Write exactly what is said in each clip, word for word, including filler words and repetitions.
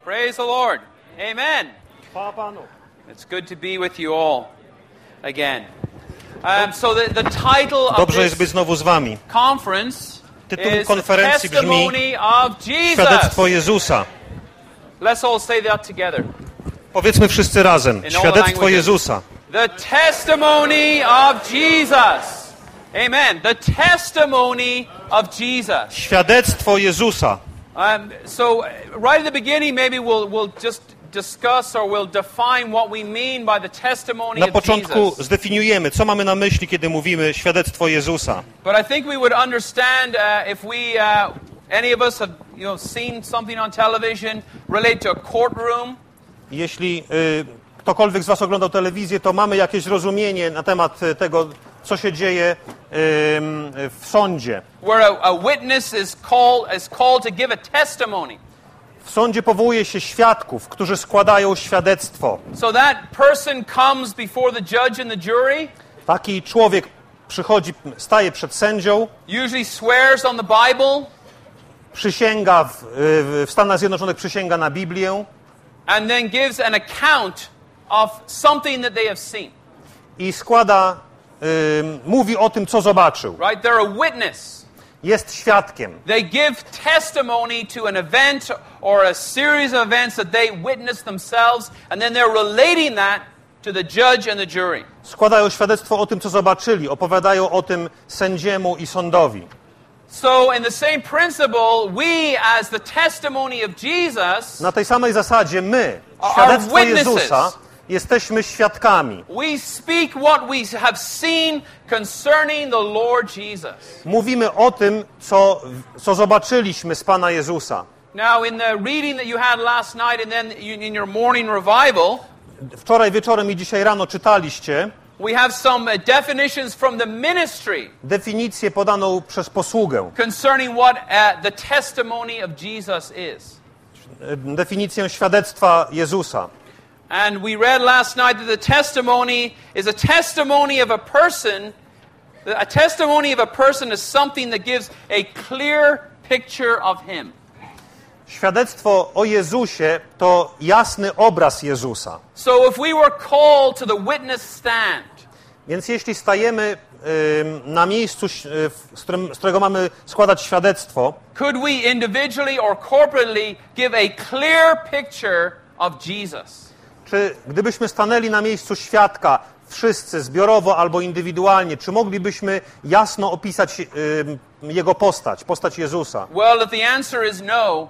Praise the Lord. Amen. It's good to be with you all again. Um, so the, the title of Dobrze jest być znowu z wami. conference Tytuł is the konferencji brzmi testimony of Jesus. Świadectwo Jezusa. Let's all say that together. Powiedzmy wszyscy razem. Świadectwo Jezusa. The testimony of Jesus. Amen. The testimony of Jesus. Świadectwo Jezusa. Um, so right at the beginning, maybe we'll we'll just discuss or we'll define what we mean by the testimony Na of początku Jesus. zdefiniujemy, co mamy na myśli, kiedy mówimy świadectwo Jezusa. But I think we would understand uh, if we, uh, any of us have, you know, seen something on television relate to a courtroom. Jeśli y, ktokolwiek z was oglądał telewizję, to mamy jakieś rozumienie na temat tego, co się dzieje y, w sądzie. Where a, a witness is called is called to give a testimony. W sądzie powołuje się świadków, którzy składają świadectwo. So that person comes before the judge and the jury. Taki człowiek przychodzi, staje przed sędzią. Usually swears on the Bible. Przysięga w, w Stanach Zjednoczonych przysięga na Biblię. And then gives an account of something that they have seen. I składa, y, mówi o tym, co zobaczył. Right? They're a witness. Jest świadkiem. They give testimony to an event or a series of events that they witnessed themselves, and then they're relating that to the judge and the jury. Składają świadectwo o tym, co zobaczyli. Opowiadają o tym sędziemu i sądowi. So in the same principle, we as the testimony of Jesus, Na tej samej zasadzie my, are świadectwo witnesses. Jezusa, jesteśmy świadkami. we speak what we have seen concerning the Lord Jesus. Mówimy o tym, co, co zobaczyliśmy z Pana Jezusa. Now in the reading that you had last night and then in your morning revival, Wczoraj wieczorem i dzisiaj rano czytaliście we have some definitions from the ministry definicję podaną przez posługę. concerning what uh, the testimony of Jesus is. Definicję świadectwa Jezusa. And we read last night that the testimony is a testimony of a person. A testimony of a person is something that gives a clear picture of him. Świadectwo o Jezusie to jasny obraz Jezusa. So if we were called to the witness stand, Więc jeśli stajemy y, na miejscu, y, z, którym, z którego mamy składać świadectwo, could we individually or corporately give a clear picture of Jesus? czy gdybyśmy stanęli na miejscu świadka, wszyscy zbiorowo albo indywidualnie, czy moglibyśmy jasno opisać y, Jego postać, postać Jezusa? Well, if the answer is no,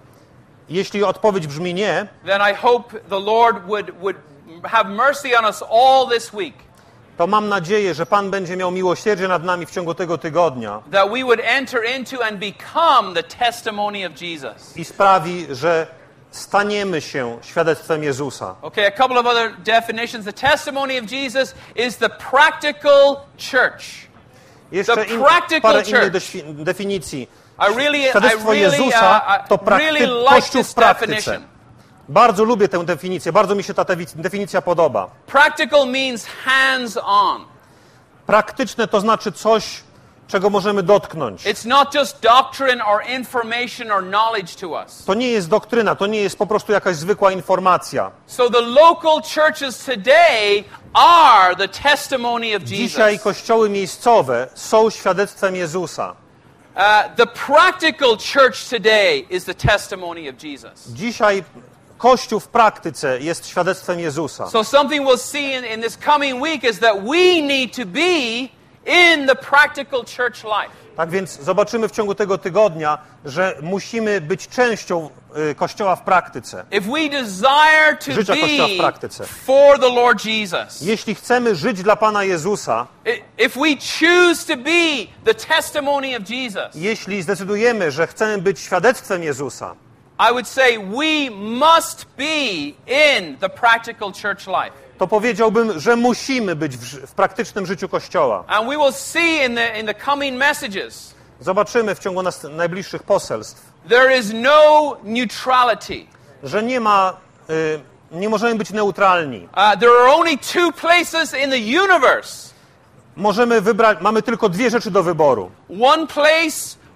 Jeśli odpowiedź brzmi nie, then I hope the Lord would, would have mercy on us all this week. to mam nadzieję, że Pan będzie miał miłosierdzie nad nami w ciągu tego tygodnia That we would enter into and become the testimony of Jesus. i sprawi, że staniemy się świadectwem Jezusa. Okay, a couple of other definitions. The testimony of Jesus is the practical church. Jeszcze The in, practical parę church. innych defi- definicji. I really, I Świadectwo really, Jezusa uh, to I prakty- really like Kościół w this praktyce. definition. Bardzo lubię tę definicję, bardzo mi się ta defi- definicja podoba. Practical means hands-on. Praktyczne to znaczy coś, czego możemy dotknąć. It's not just doctrine or information or knowledge to us. To nie jest doktryna, to nie jest po prostu jakaś zwykła informacja. So the local churches today are the testimony of Dzisiaj Jesus. kościoły miejscowe są świadectwem Jezusa. Uh, the practical church today is the testimony of Jesus. Dzisiaj Kościół w praktyce jest świadectwem Jezusa. So something we'll see in, in this coming week is that we need to be in the practical church life. Tak więc zobaczymy w ciągu tego tygodnia, że musimy być częścią y, Kościoła w praktyce. If we desire to Życia Kościoła w be praktyce. for the Lord Jesus, Jeśli chcemy żyć dla Pana Jezusa, i- if we choose to be the testimony of Jesus, jeśli zdecydujemy, że chcemy być świadectwem Jezusa, I would say we must be in the practical church life. to powiedziałbym, że musimy być w, ży- w praktycznym życiu Kościoła. And we will see in the in the coming messages, Zobaczymy w ciągu nas, najbliższych poselstw, there is no neutrality. że nie ma, y, nie możemy być neutralni. Uh, there are only two places in the universe. Możemy wybrać, mamy tylko dwie rzeczy do wyboru. One place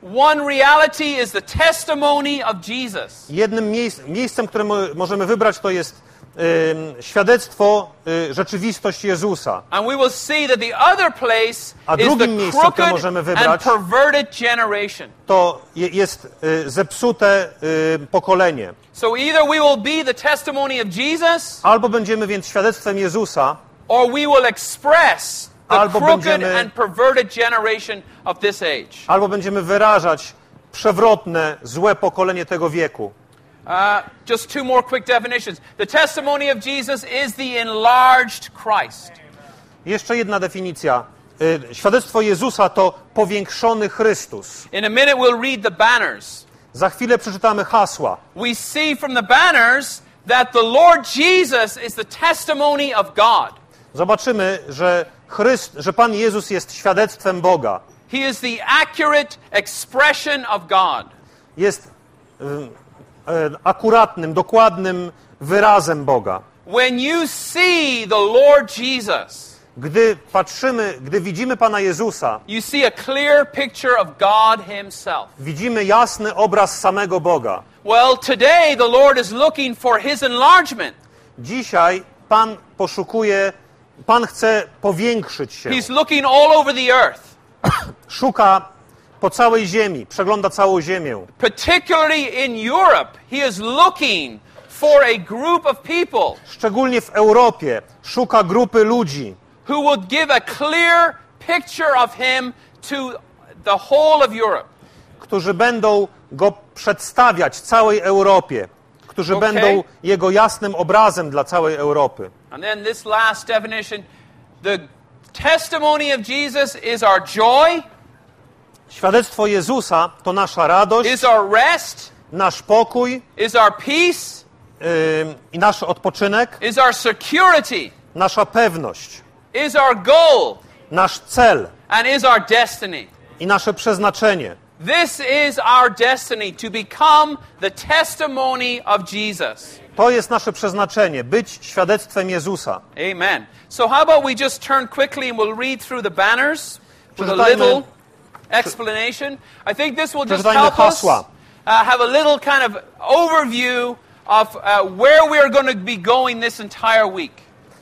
one reality is the testimony of Jesus. Jednym miejsc, miejscem, które możemy wybrać, to jest y, świadectwo, y, rzeczywistość Jezusa. And we will see that the other place A is the drugim miejscem, które crooked możemy and wybrać, perverted generation. to je, jest y, zepsute y, pokolenie. So either we will be the testimony of Jesus, Albo będziemy więc świadectwem Jezusa, or we will express the Albo crooked będziemy- and perverted generation of this age. albo będziemy wyrażać przewrotne, złe pokolenie tego wieku. Uh, just two more quick definitions. The testimony of Jesus is the enlarged Christ. Jeszcze jedna definicja. Y, Świadectwo Jezusa to powiększony Chrystus. In a minute we'll read the banners. Za chwilę przeczytamy hasła. We see from the banners that the Lord Jesus is the testimony of God. Zobaczymy, że, Chryst, że Pan Jezus jest świadectwem Boga. He is the accurate expression of God. Jest y, y, akuratnym, dokładnym wyrazem Boga. When you see the Lord Jesus, Gdy patrzymy, gdy widzimy Pana Jezusa, you see a clear picture of God Himself. widzimy jasny obraz samego Boga. Well, today the Lord is looking for His enlargement. Dzisiaj Pan poszukuje, Pan chce powiększyć się. He's looking all over the earth, Szuka po całej ziemi, przegląda całą ziemię. particularly in Europe. He is looking for a group of people Szczególnie w Europie szuka grupy ludzi, who would give a clear picture of Him to the whole of Europe. którzy będą Go przedstawiać całej Europie, którzy Okay. będą Jego jasnym obrazem dla całej Europy. And then this last definition, the testimony of Jesus is our joy, Świadectwo Jezusa to nasza radość, is our rest, nasz pokój is our peace, yy, i nasz odpoczynek, is our security, nasza pewność, is our goal, nasz cel and is our destiny. i nasze przeznaczenie. This is our destiny, to become the testimony of Jesus. To jest nasze przeznaczenie, być świadectwem Jezusa. Amen. So how about we just turn quickly and we'll read through the banners with a Przeczytajmy- little explanation. I think this will just Przeczytajmy help us hasła. uh, have a little kind of overview of uh, where we are going to be going this entire week.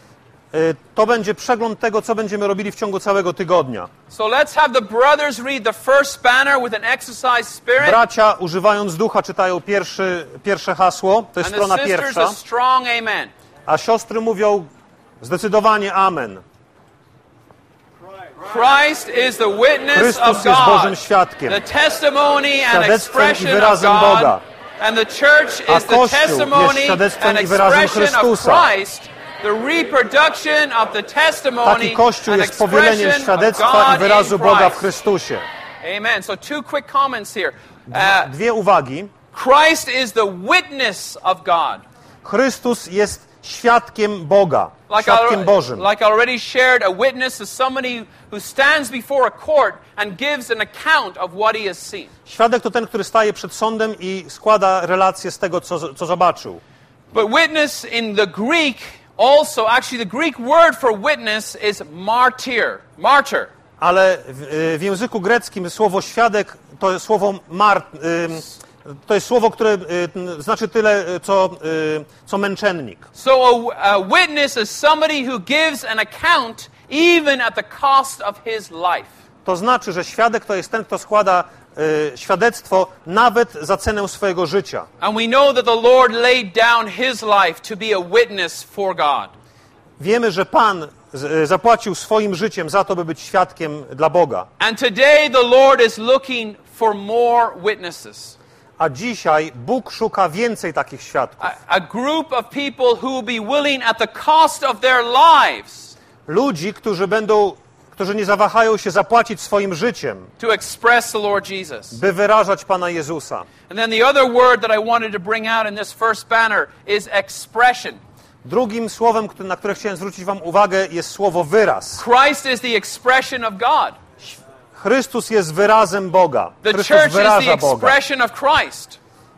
Y, To będzie przegląd tego, co będziemy robili w ciągu całego tygodnia. So let's have the brothers read the first banner with an exercise spirit, Bracia, używając ducha, czytają pierwszy, pierwsze hasło, to jest and the strona sisters pierwsza, a strong amen. a siostry mówią zdecydowanie amen. Christ is the witness Chrystus of jest Bożym God, świadkiem, the testimony and świadectwem i expression of wyrazem God, Boga. and the church A is the Kościół jest testimony świadectwem and i wyrazem expression of Chrystusa. Christ, the reproduction of the testimony Taki Kościół and jest powieleniem expression of świadectwa i God wyrazu in Boga w Christ. Chrystusie. Amen. So two quick comments here. Uh, Dwie uwagi. Christ is the witness of God. Chrystus jest świadkiem Boga, Like I, świadkiem Bożym. like I already shared, a witness is somebody who stands before a court and gives an account of what he has seen. Świadek to ten, który staje przed sądem i składa relację z tego, co, co zobaczył. But witness in the Greek also, actually the Greek word for witness is martyr, martyr. Ale w, w języku greckim słowo świadek to jest słowo mar, ym, to jest słowo, które y, znaczy tyle, co, y, co męczennik. So a, a witness is somebody who gives an account even at the cost of his life. To znaczy, że świadek to jest ten, kto składa y, świadectwo nawet za cenę swojego życia. And we know that the Lord laid down his life to be a witness for God. Wiemy, że Pan z, zapłacił swoim życiem za to, by być świadkiem dla Boga. And today the Lord is looking for more witnesses. A dzisiaj Bóg szuka więcej takich świadków. A, a group of people who will be willing at the cost of their lives Ludzi, którzy będą, którzy nie zawahają się zapłacić swoim życiem, to express the Lord Jesus. by wyrażać Pana Jezusa. And then the other word that I wanted to bring out in this first banner is expression. Drugim słowem, któ- na które chciałem zwrócić wam uwagę, jest słowo wyraz. Christ is the expression of God. Chrystus jest wyrazem Boga. The Chrystus church is the wyraża Boga. expression of Christ.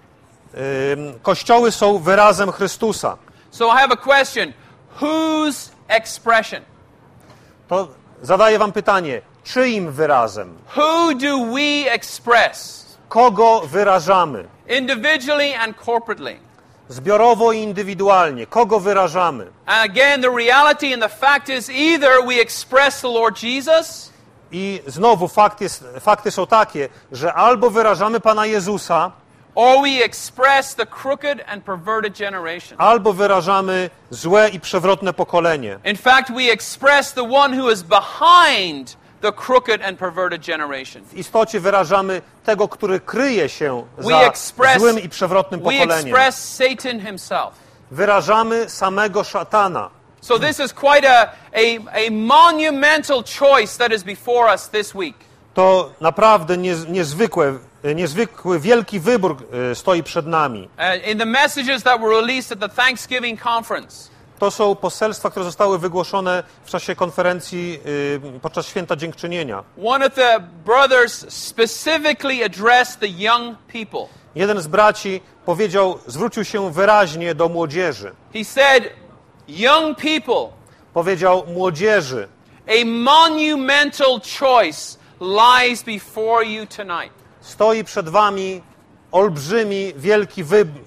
Ym, Kościoły są wyrazem Chrystusa. So I have a question. Whose expression? To zadaję wam pytanie, czyim wyrazem? Who do we express? Kogo wyrażamy? Individually and corporately. Zbiorowo i indywidualnie. Kogo wyrażamy? And again, the reality and the fact is either we express the Lord Jesus, I znowu fakt jest, fakty są takie, że albo wyrażamy Pana Jezusa, or we express the crooked and perverted generation. albo wyrażamy złe i przewrotne pokolenie. In fact, we express the one who is behind the crooked and perverted generation. W istocie wyrażamy tego, który kryje się We za express, złym i przewrotnym we pokoleniem. express Satan himself. Wyrażamy samego szatana. So this is quite a, a, a monumental choice that is before us this week. To naprawdę niez, niezwykłe, niezwykły, wielki wybór e, stoi przed nami. Uh, in the messages that were released at the Thanksgiving conference, To są poselstwa, które zostały wygłoszone w czasie konferencji e, podczas Święta Dziękczynienia. one of the brothers specifically addressed the young people. Jeden z braci powiedział, zwrócił się wyraźnie do młodzieży. He said, young people, Powiedział młodzieży, a monumental choice lies before you tonight. stoi przed wami olbrzymi, wielki wybór.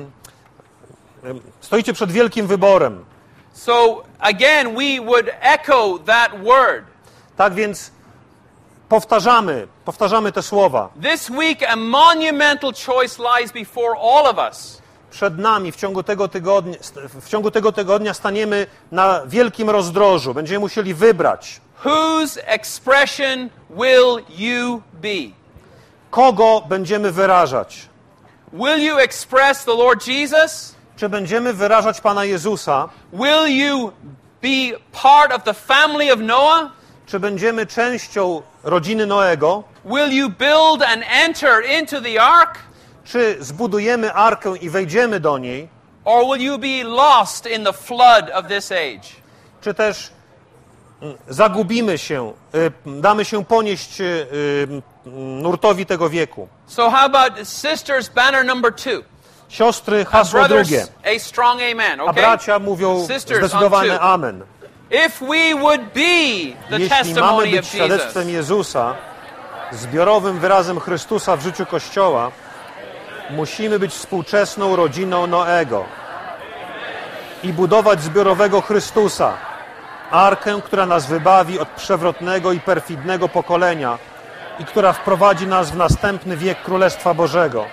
Stoicie przed wielkim wyborem. So again, we would echo that word. Tak więc powtarzamy, powtarzamy te słowa. This week, a monumental choice lies before all of us. Przed nami w ciągu tego tygodnia, w ciągu tego tygodnia staniemy na wielkim rozdrożu. Będziemy musieli wybrać, Whose expression will you be? kogo będziemy wyrażać. Will you express the Lord Jesus? Czy będziemy wyrażać Pana Jezusa? Will you be part of the family of Noah? Czy będziemy częścią rodziny Noego? Will you build and enter into the ark? Czy zbudujemy arkę i wejdziemy do niej? Or will you be lost in the flood of this age? Czy też mm, zagubimy się, y, damy się ponieść y, y, nurtowi tego wieku? So how about sisters banner number two? Siostry, hasło drugie. Brothers, a strong amen, A okay? bracia mówią Sisters on zdecydowane two. amen. If we would be the Jeśli mamy testimony być of świadectwem Jesus, Jezusa, zbiorowym wyrazem Chrystusa w życiu Kościoła, musimy być współczesną rodziną Noego i budować zbiorowego Chrystusa, arkę, która nas wybawi od przewrotnego i perfidnego pokolenia i która wprowadzi nas w następny wiek Królestwa Bożego.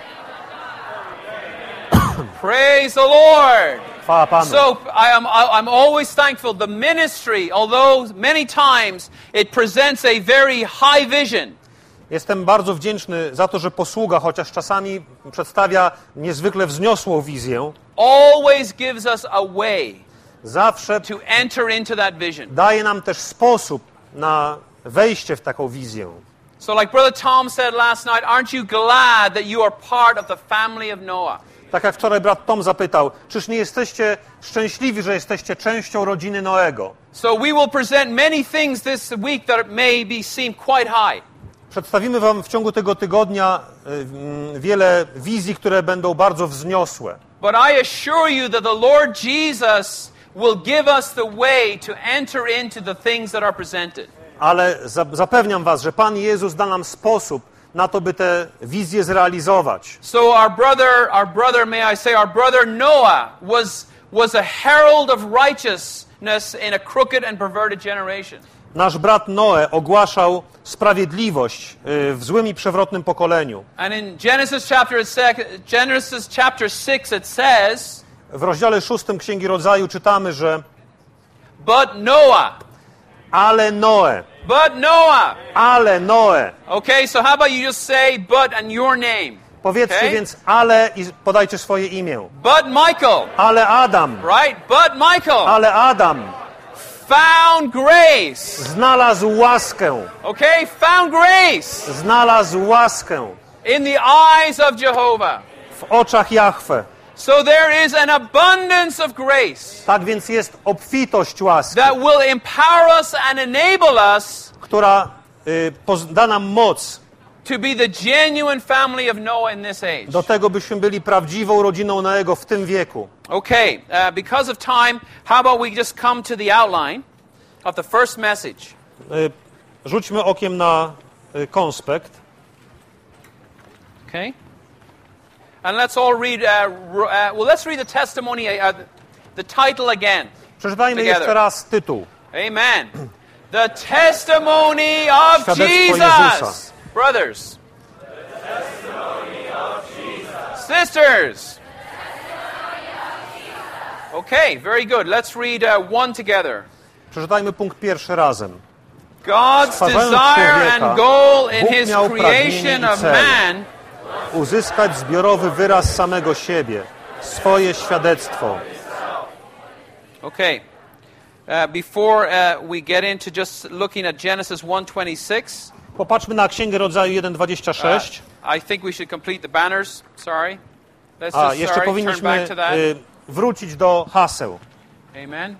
praise the Lord. Chwała Panu. So I am I- I'm always thankful. The ministry, although many times it presents a very high vision, Jestem bardzo wdzięczny za to, że posługa, chociaż czasami przedstawia niezwykle wzniosłą wizję, always gives us a way zawsze to enter into that vision. daje nam też sposób na wejście w taką wizję. So like Brother Tom said last night, aren't you glad that you are part of the family of Noah? Tak jak wczoraj brat Tom zapytał, czyż nie jesteście szczęśliwi, że jesteście częścią rodziny Noego? So we will present many things this week that may be seem quite high. Przedstawimy wam w ciągu tego tygodnia y, mm, wiele wizji, które będą bardzo wzniosłe. But I assure you that the Lord Jesus will give us the way to enter into the things that are presented. Ale za, zapewniam was, że Pan Jezus da nam sposób na to, by te wizje zrealizować. So our brother, our brother, may I say, our brother Noah was, was a herald of righteousness in a crooked and perverted generation. Nasz brat Noe ogłaszał sprawiedliwość y, w złym i przewrotnym pokoleniu. And in Genesis chapter sec- Genesis chapter six it says, W rozdziale szóstym Księgi Rodzaju czytamy, że but Noah, ale Noe, but Noah. ale Noe. Okay, so how about you just say but and your name? Powiedzcie Okay. więc ale i podajcie swoje imię. But Michael, Ale Adam, right? But Michael ale Adam found grace. znalazł łaskę, Okay, found grace znalazł łaskę in the eyes of Jehovah. w oczach Jahwe. So there is an abundance of grace Tak więc jest obfitość łaski, that will empower us and enable us która y, poz- da nam moc to be the genuine family of Noah in this age. do tego, byśmy byli prawdziwą rodziną Noego w tym wieku. Okay, uh, because of time, how about we just come to the outline of the first message? Y, rzućmy okiem na y, konspekt. Okay? And let's all read, uh, uh, well, let's read the testimony, uh, the title again. Przeczytajmy Together. jeszcze raz tytuł. Amen. The testimony of Świadectwo Jesus. Jezusa. Brothers. The testimony of Jesus. Sisters. Okay, very good. Let's read uh, one together. Przeczytajmy punkt pierwszy razem. God's Stwarzając desire człowieka, and goal in Bóg His miał pragnienie creation i of cel. man Uzyskać zbiorowy wyraz samego siebie, swoje świadectwo. Okay. Uh, before uh, we get into just looking at Genesis one twenty-six, Popatrzmy na Księgę Rodzaju jeden dwadzieścia sześć. uh, I think we should complete the banners. Sorry. Let's A, just jeszcze sorry, turn powinniśmy back to that. y, wrócić do haseł. Amen.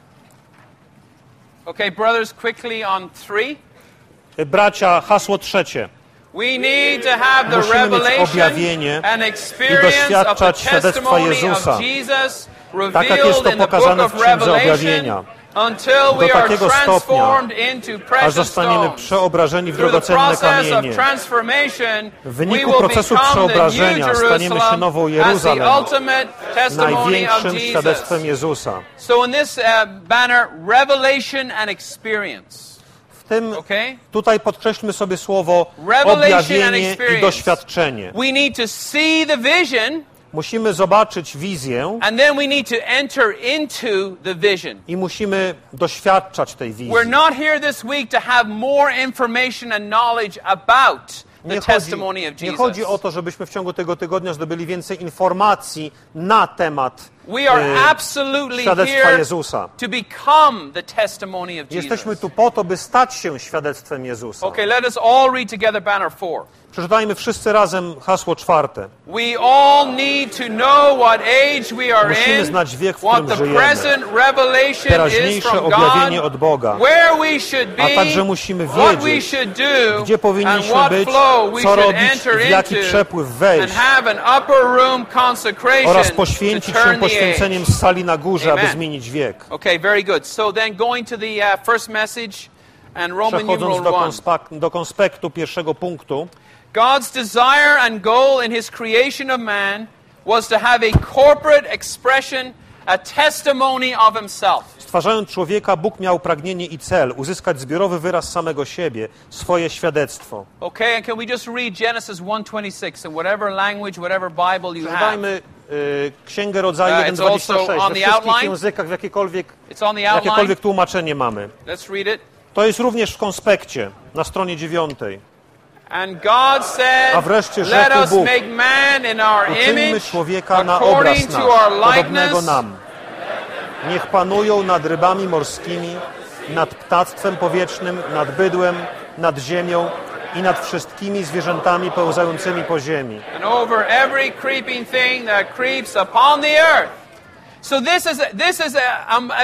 Okay, brothers, quickly on three. Y, Bracia, hasło trzecie. We need to have the Musimy mieć revelation objawienie and i experience of the doświadczać świadectwa testimony Jezusa. of Jesus Tak jak jest revealed to in the book pokazane of w Księdze Revelation Objawienia. until Do we are takiego stopnia, transformed into aż precious zostaniemy stones. przeobrażeni w Through the drogocenne process of kamienie. transformation, W we wyniku will procesu become the New przeobrażenia staniemy się Jerusalem nową as the Jeruzalem, ultimate testimony of największym Jesus. świadectwem Jezusa. So in this uh, banner, revelation and experience. W tym, Okay? tutaj podkreślmy sobie słowo Revelation and objawienie i experience. doświadczenie. We need to see the vision, Musimy zobaczyć wizję and then we need to enter into the vision. i musimy doświadczać tej wizji. We're not here this week to have more information and knowledge about the Nie testimony chodzi, of nie Jesus. chodzi o to, żebyśmy w ciągu tego tygodnia zdobyli więcej informacji na temat We are e, absolutely świadectwa here Jezusa. to become the testimony of Jesteśmy Jesus. tu po to, by stać się świadectwem Jezusa. Okay, let us all read together banner four. Przeczytajmy wszyscy razem hasło czwarte. We all need to know what age we are Musimy in, znać wiek, w what którym the żyjemy. present revelation is Teraźniejsze from objawienie God, od Boga. where we should be, A także musimy what we wiedzieć, should do, gdzie and powinniśmy what być, flow we co should robić enter i w jaki into, przepływ and wejść have an upper room consecration oraz to poświęcić się turn the poświęceniem age. z sali na górze, aby Amen. zmienić wiek. Okay, very good. So then going to the uh, first message and Roman Przechodząc numeral do, one. konspak- do konspektu pierwszego punktu, God's desire and goal in His creation of man was to have a corporate expression, a testimony of Himself. stwarzając człowieka, Bóg miał pragnienie i cel uzyskać zbiorowy wyraz samego siebie, swoje świadectwo. Okay, and can we just read Genesis one twenty-six in whatever language, whatever Bible you have? Przeczytajmy y, Księgę Rodzaju Uh, jeden it's dwadzieścia also sześć on we the wszystkich outline. językach, w jakiekolwiek, It's on the outline. jakiekolwiek tłumaczenie mamy. Let's read it. To jest również w konspekcie, na stronie dziewiątej. And God said, A wreszcie let rzekł us Bóg, make man in our uczyńmy image, człowieka na obraz according to nasz, our podobnego likeness, nam. Niech panują nad rybami morskimi, nad ptactwem powietrznym, nad bydłem, nad ziemią i nad wszystkimi zwierzętami pełzającymi po ziemi. and over every creeping thing that creeps upon the earth. So this is a, this is a, a, a,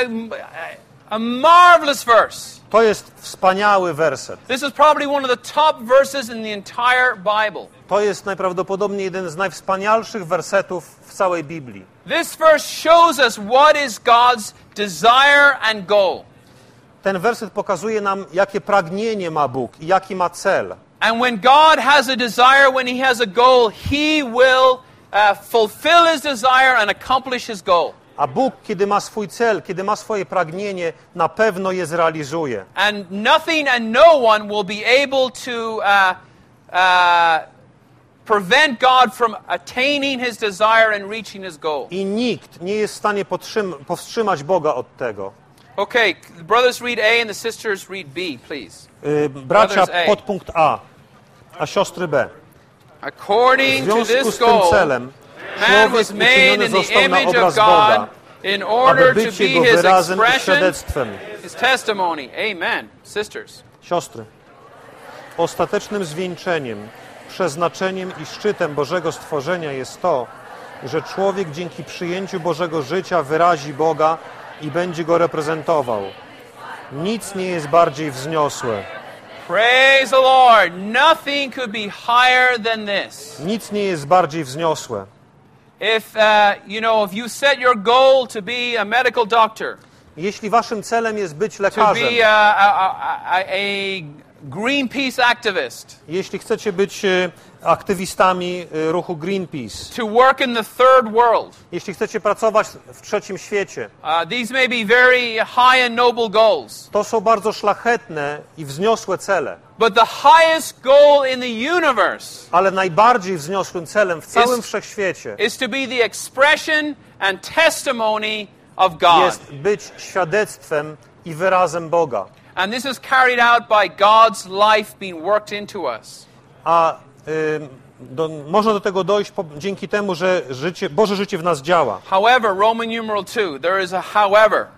a marvelous verse. To jest wspaniały werset. This is probably one of the top verses in the entire Bible. To jest najprawdopodobniej jeden z najwspanialszych wersetów w całej Biblii. This verse shows us what is God's desire and goal. Ten werset pokazuje nam, jakie pragnienie ma Bóg i jaki ma cel. And when God has a desire, when He has a goal, He will uh, fulfill His desire and accomplish His goal. A Bóg, kiedy ma swój cel, kiedy ma swoje pragnienie, na pewno je zrealizuje. And nothing and no one will be able to uh, uh, prevent God from attaining His desire and reaching His goal. I nikt nie jest w stanie podtrzym- powstrzymać Boga od tego. Okay, the brothers read A and the sisters read B, please. Yy, bracia, Brothers A. podpunkt A, a siostry B. W According to związku this z tym goal, celem man człowiek was made uczyniony in the został na image of obraz God Boga, in aby order to być be Jego His wyrazem i expression, świadectwem. His testimony. Amen. Sisters. Siostry, ostatecznym zwieńczeniem, przeznaczeniem i szczytem Bożego stworzenia jest to, że człowiek dzięki przyjęciu Bożego życia wyrazi Boga i będzie Go reprezentował. Nic nie jest bardziej wzniosłe. Praise the Lord. Nothing could be higher than this. Nic nie jest bardziej wzniosłe. If, uh, you know, if you set your goal to be a medical doctor, Jeśli waszym celem jest być to lekarzem, be a, a, a, a Greenpeace activist, jeśli chcecie być e, aktywistami e, ruchu Greenpeace, to work in the third world, jeśli chcecie pracować w trzecim świecie, uh, these may be very high and noble goals. to są bardzo szlachetne i wzniosłe cele. But the highest goal in the universe Ale najbardziej wzniosłym celem w całym wszechświecie is to be the expression and testimony of God. jest być świadectwem i wyrazem Boga. And this is carried out by God's life being worked into us. A y, do, można do tego dojść po, dzięki temu, że życie, Boże życie w nas działa. However, Roman numeral two, there is a however.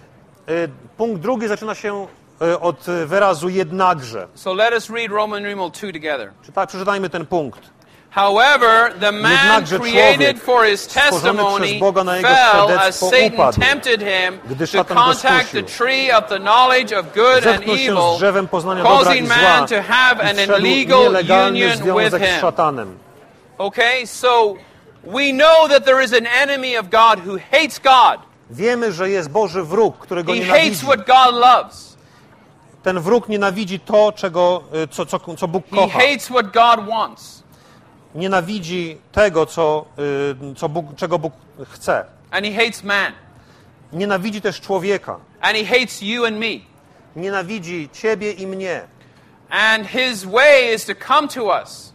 Y, punkt drugi zaczyna się y, od wyrazu jednakże. So let us read Roman numeral two together. Czytaj, przeczytajmy ten punkt. However, the man Jednakże created człowiek, for his stworzony testimony przez Boga na jego fell as świadectwo, Satan upadł, tempted him gdy to szatan go contact the skusił. tree of the knowledge of good and Zetknął się z evil, drzewem poznania dobra i causing zła man to have i an wszedł illegal nielegalny union with związek z him. szatanem. Okay, so we know that there is an enemy of God who hates God. Wiemy, że jest Boży wróg, którego He nienawidzi. hates what God loves. Ten wróg nienawidzi to, czego, y, co, co, co Bóg He kocha. hates what God wants. Nienawidzi tego, co, y, co Bóg, czego Bóg chce. And he hates man. Nienawidzi też człowieka. And he hates you and me. Nienawidzi ciebie i mnie. And his way is to come to us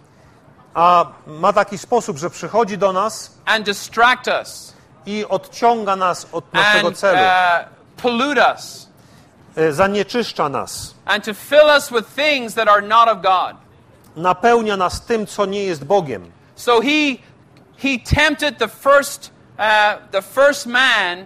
A ma taki sposób, że przychodzi do nas and distract us i odciąga nas od naszego and celu. uh, pollute us Y, zanieczyszcza nas. and to fill us with things that are not of God. Napełnia nas tym, co nie jest Bogiem. So he he tempted the first uh, the first man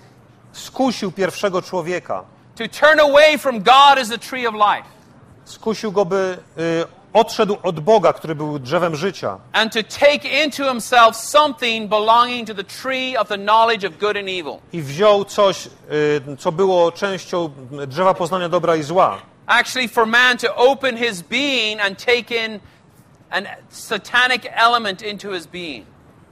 Skusił pierwszego człowieka. to turn away from God as the tree of life Skusił go, by y, odszedł od Boga, który był drzewem życia. and to take into himself something belonging to the tree of the knowledge of good and evil. I wziął coś, y, co było częścią drzewa poznania dobra i zła. Actually, for man to open his being and take in an satanic element into his being.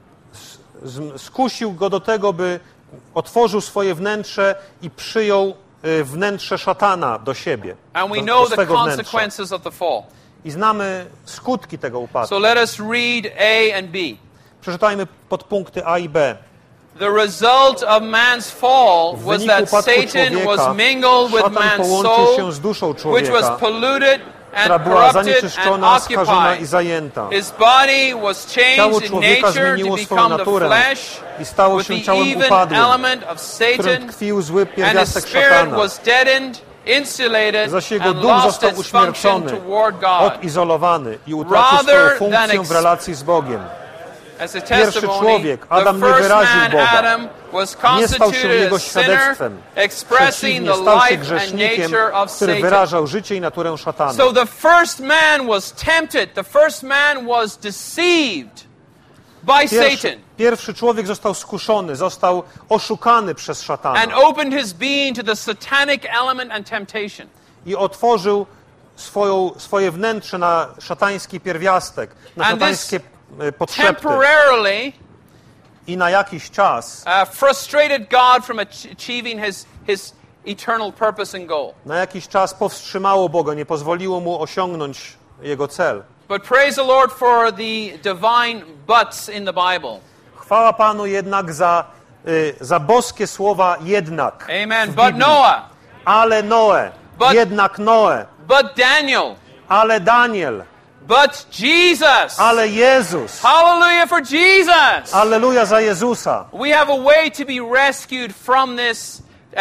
Z- Skusił go do tego, by otworzył swoje wnętrze i przyjął y, wnętrze szatana do siebie. And we do, know do the swego wnętrza. consequences of the fall. I znamy skutki tego upadku. So let us read A and B. Przeczytajmy podpunkty A i B. The result of man's fall W was wyniku that upadku Satan was człowieka mingled with szatan man's połączył się soul, z duszą which człowieka, was polluted która and była corrupted and zanieczyszczona, skażona i occupied. zajęta. His body was Ciało changed in człowieka nature to zmieniło swoją become the naturę flesh i stało with się the ciałem even upadłym, element of w którym Satan, tkwił zły and his pierwiastek spirit szatana. was deadened, insulated, Zaś jego and duch lost został its function uśmiercony, toward God. odizolowany i utracił swoją Rather than funkcję ex- w relacji z Bogiem. As a Pierwszy testimony, człowiek, the Adam, nie first wyraził man, Boga. Adam, was Nie stał się constituted jego a sinner, świadectwem. expressing Przeciwnie, the stał się life and grzesznikiem, nature of który Satan. wyrażał życie i naturę szatana. So the first man was tempted. The first man was deceived by Pierwszy, Satan pierwszy człowiek został skuszony, został oszukany przez szatana and opened his being to the satanic element and temptation. i otworzył swoją, swoje wnętrze na szatański pierwiastek, na And szatańskie e, potrzeby. Temporarily I na jakiś czas, uh, frustrated God from ach- achieving his, his eternal purpose and goal. na jakiś czas powstrzymało Boga, nie pozwoliło mu osiągnąć jego cel. But praise the Lord for the divine buts in the Bible. Chwała Panu jednak za, y, za boskie słowa jednak. Amen. w But Biblii. Noah, Ale Noe, But- jednak Noe, but Daniel, ale Daniel, but Jesus. ale Jezus. Hallelujah for Jesus. Alleluja za Jezusa. We have a way to be rescued from this uh,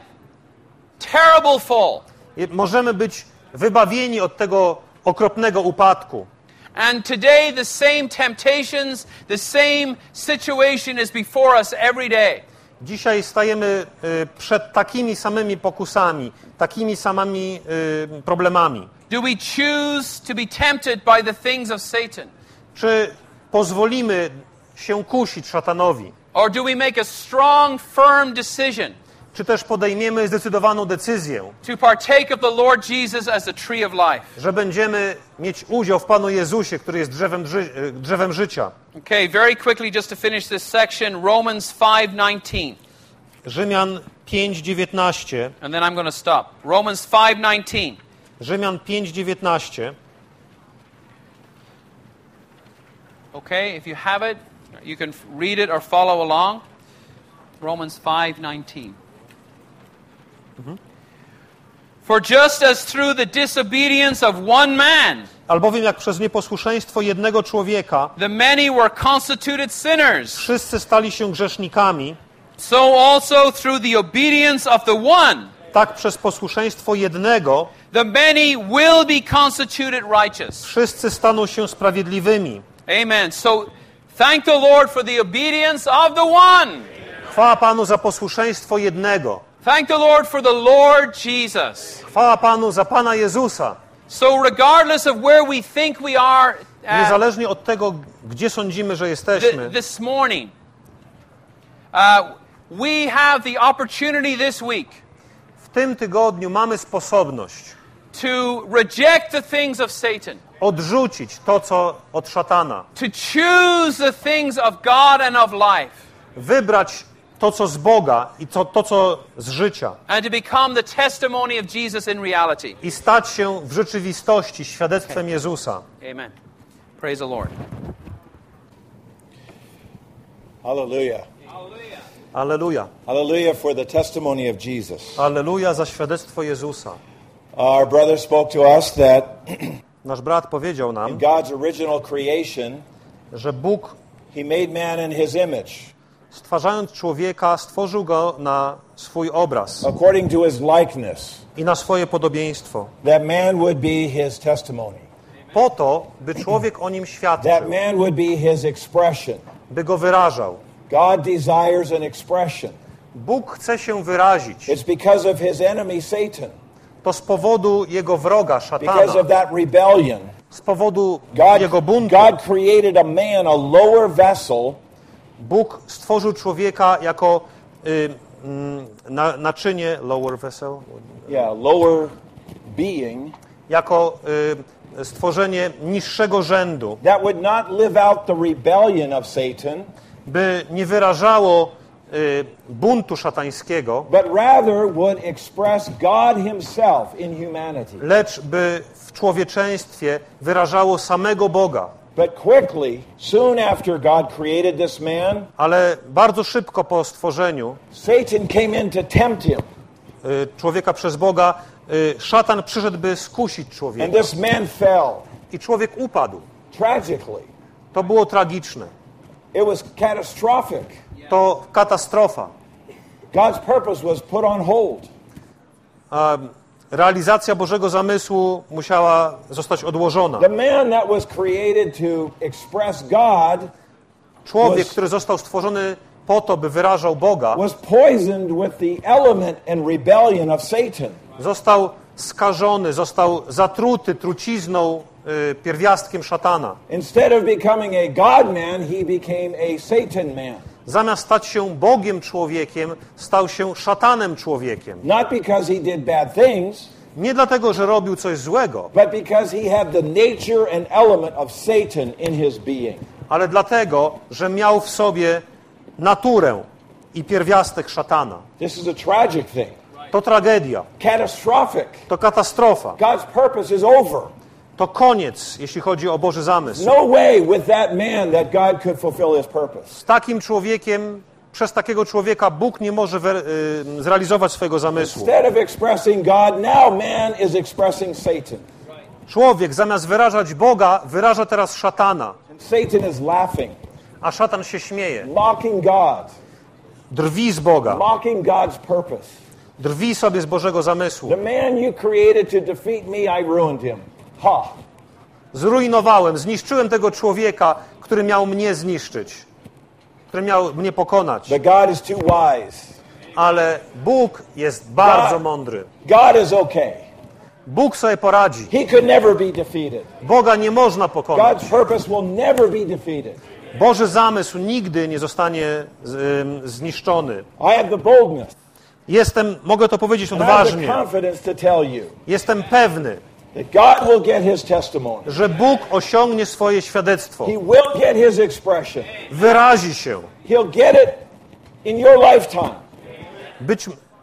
terrible fall. I możemy być wybawieni od tego okropnego upadku. And today the same temptations, the same situation is before us every day. Dzisiaj stajemy y, przed takimi samymi pokusami, takimi samymi y, problemami. Do we choose to be tempted by the things of Satan? Czy pozwolimy się kusić szatanowi? Or do we make a strong, firm decision Czy też podejmiemy zdecydowaną decyzję, to partake of the Lord Jesus as a tree of life? że będziemy mieć udział w Panu Jezusie, który jest drzewem, ży- drzewem życia? Okay, very quickly just to finish this section, Romans five nineteen. Rzymian pięć dziewiętnaście. And then I'm going to stop. Romans five nineteen. Rzymian pięć dziewiętnaście. Okay, if you have it, you can read it or follow along. Romans five nineteen. Mhm. For just as through the disobedience of one man, Albowiem jak przez nieposłuszeństwo jednego człowieka the many were constituted sinners, wszyscy stali się grzesznikami, so also through the obedience of the one, tak przez posłuszeństwo jednego the many will be constituted righteous. wszyscy staną się sprawiedliwymi. Amen. So thank the Lord for the obedience of the one. Chwała Panu za posłuszeństwo jednego. Thank the Lord for the Lord Jesus. Chwała Panu za Pana Jezusa. So regardless of where we think we are uh, Niezależnie od tego, gdzie sądzimy, że jesteśmy, th- this morning, uh, we have the opportunity this week w tym tygodniu mamy sposobność to reject the things of Satan, odrzucić to, co od szatana, to choose the things of God and of life, wybrać to, co z Boga i to, to, co z życia and to become the testimony of Jesus in reality. i stać się w rzeczywistości świadectwem Jezusa. Amen. Praise the Lord. Hallelujah. Alleluja. Hallelujah for the testimony of Jesus. Alleluja za świadectwo Jezusa. Our brother spoke to us that Nasz brat powiedział in nam, God's original creation, że Bóg, He made man in His image, stwarzając człowieka, stworzył go na swój obraz according to His likeness, i na swoje podobieństwo. that man would be His testimony, Po to, by człowiek o nim that świadczył, man would be His expression. by go wyrażał. God desires an expression. Bóg chce się wyrazić. It's because of His enemy Satan, To z powodu jego wroga, szatana, because of that rebellion. z powodu God, jego buntu. God created a man, a lower vessel, Bóg stworzył człowieka jako y, mm, na, naczynie, lower vessel, yeah, lower being, jako y, stworzenie niższego rzędu, that would not live out the rebellion of Satan, by nie wyrażało y, buntu szatańskiego, but rather would express God Himself in humanity. lecz by w człowieczeństwie wyrażało samego Boga. But quickly, soon after God created this man, Ale bardzo szybko po stworzeniu Satan came in to tempt him. y, człowieka przez Boga, y, szatan przyszedł, by skusić And człowieka. this man fell I człowiek upadł. tragically. To było tragiczne. It was catastrophic. To katastrofa. God's purpose was put on hold. A realizacja Bożego zamysłu musiała zostać odłożona. The man that was created to express God Człowiek, was- który został stworzony po to, by wyrażał Boga, was poisoned with the element and rebellion of Satan. został skażony, został zatruty trucizną, y, pierwiastkiem szatana. Instead of becoming a God man, he became a Satan man. Zamiast stać się Bogiem człowiekiem, stał się szatanem człowiekiem. Not because he did bad things, Nie dlatego, że robił coś złego, but because he had the nature and element of Satan in his being. ale dlatego, że miał w sobie naturę i pierwiastek szatana. This is a tragic thing. To tragedia, Catastrophic. to katastrofa, God's purpose is over. to koniec, jeśli chodzi o Boży zamysł. No way with that man that God could fulfill his purpose. Z takim człowiekiem, przez takiego człowieka Bóg nie może wer- y, zrealizować swojego zamysłu. Instead of expressing God, now man is expressing Satan. Człowiek zamiast wyrażać Boga, wyraża teraz szatana, And Satan is laughing, a szatan się śmieje. mocking God, Drwi z Boga, mocking God's purpose. drwi sobie z Bożego zamysłu. The man you created to defeat me, I ruined him. Ha! Zrujnowałem, zniszczyłem tego człowieka, który miał mnie zniszczyć, który miał mnie pokonać. But God is too wise. Ale Bóg jest bardzo God- mądry. God is okay. Bóg sobie poradzi. He could never be defeated. Boga nie można pokonać. God's purpose will never be defeated. Boży zamysł nigdy nie zostanie z, ym, zniszczony. I have the boldness Jestem, mogę to powiedzieć and I have the odważnie, confidence to tell you jestem pewny, that God will get his testimony. że Bóg osiągnie swoje świadectwo. He will get his expression. Wyrazi się. He'll get it in your lifetime. Być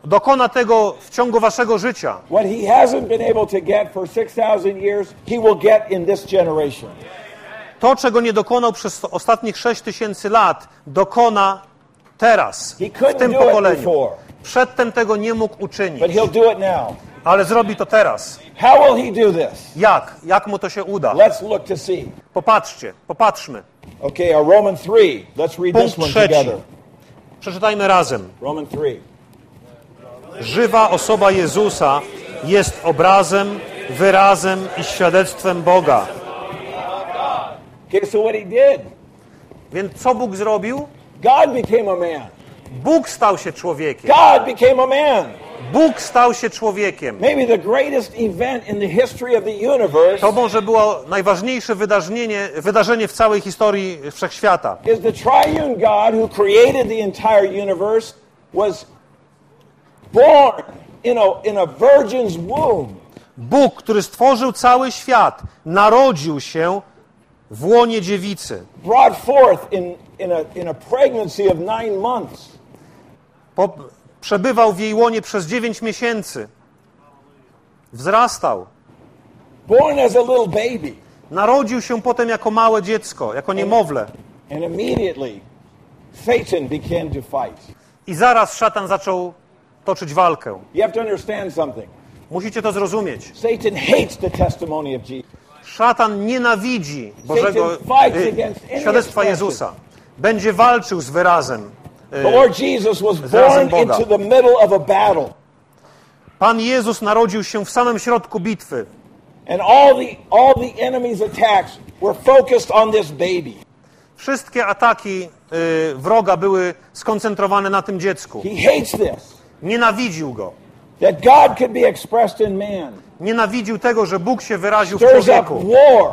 dokona tego w ciągu waszego życia. What he hasn't been able to get for six thousand years, he will get in this generation. To, czego nie dokonał przez ostatnich sześć tysięcy lat, dokona teraz, w tym pokoleniu. Przedtem tego nie mógł uczynić, But he'll do it now. ale zrobi to teraz. How will he do this? Jak? Jak mu to się uda? Let's look to see. Popatrzcie, popatrzmy. Okay, uh, Romans three. Let's read this Punkt one trzeci. together. Przeczytajmy razem. Romans three. Żywa osoba Jezusa jest obrazem, wyrazem i świadectwem Boga. Okay, so what he did? Więc co Bóg zrobił? God became a man. Bóg stał się człowiekiem. God became a man. Bóg stał się człowiekiem. Maybe the greatest event in the history of the universe To może było najważniejsze wydarzenie, wydarzenie w całej historii wszechświata. is the triune God who created the entire universe was born in a, in a virgin's womb. Bóg, który stworzył cały świat, narodził się w łonie dziewicy. Brought forth in, in, a, in a pregnancy of nine months. Po, przebywał w jej łonie przez dziewięć miesięcy. Wzrastał. Born as a little baby. Narodził się potem jako małe dziecko, jako niemowlę. And immediately Satan began to fight. I zaraz szatan zaczął toczyć walkę. You have to understand something. Musicie to zrozumieć. Satan hates the testimony of Jesus. Szatan nienawidzi Bożego fights against any y, świadectwa expression. Jezusa. Będzie walczył z wyrazem. y, The Lord Jesus was razem born Boga. into the middle of a battle. Pan Jezus narodził się w samym środku bitwy. And all the all the enemy's attacks were focused on this baby. Wszystkie ataki y, wroga były skoncentrowane na tym dziecku. He hates this. Nienawidził go. That God could be expressed in man. Nienawidził tego, że Bóg się wyraził w Stirs up człowieku. war.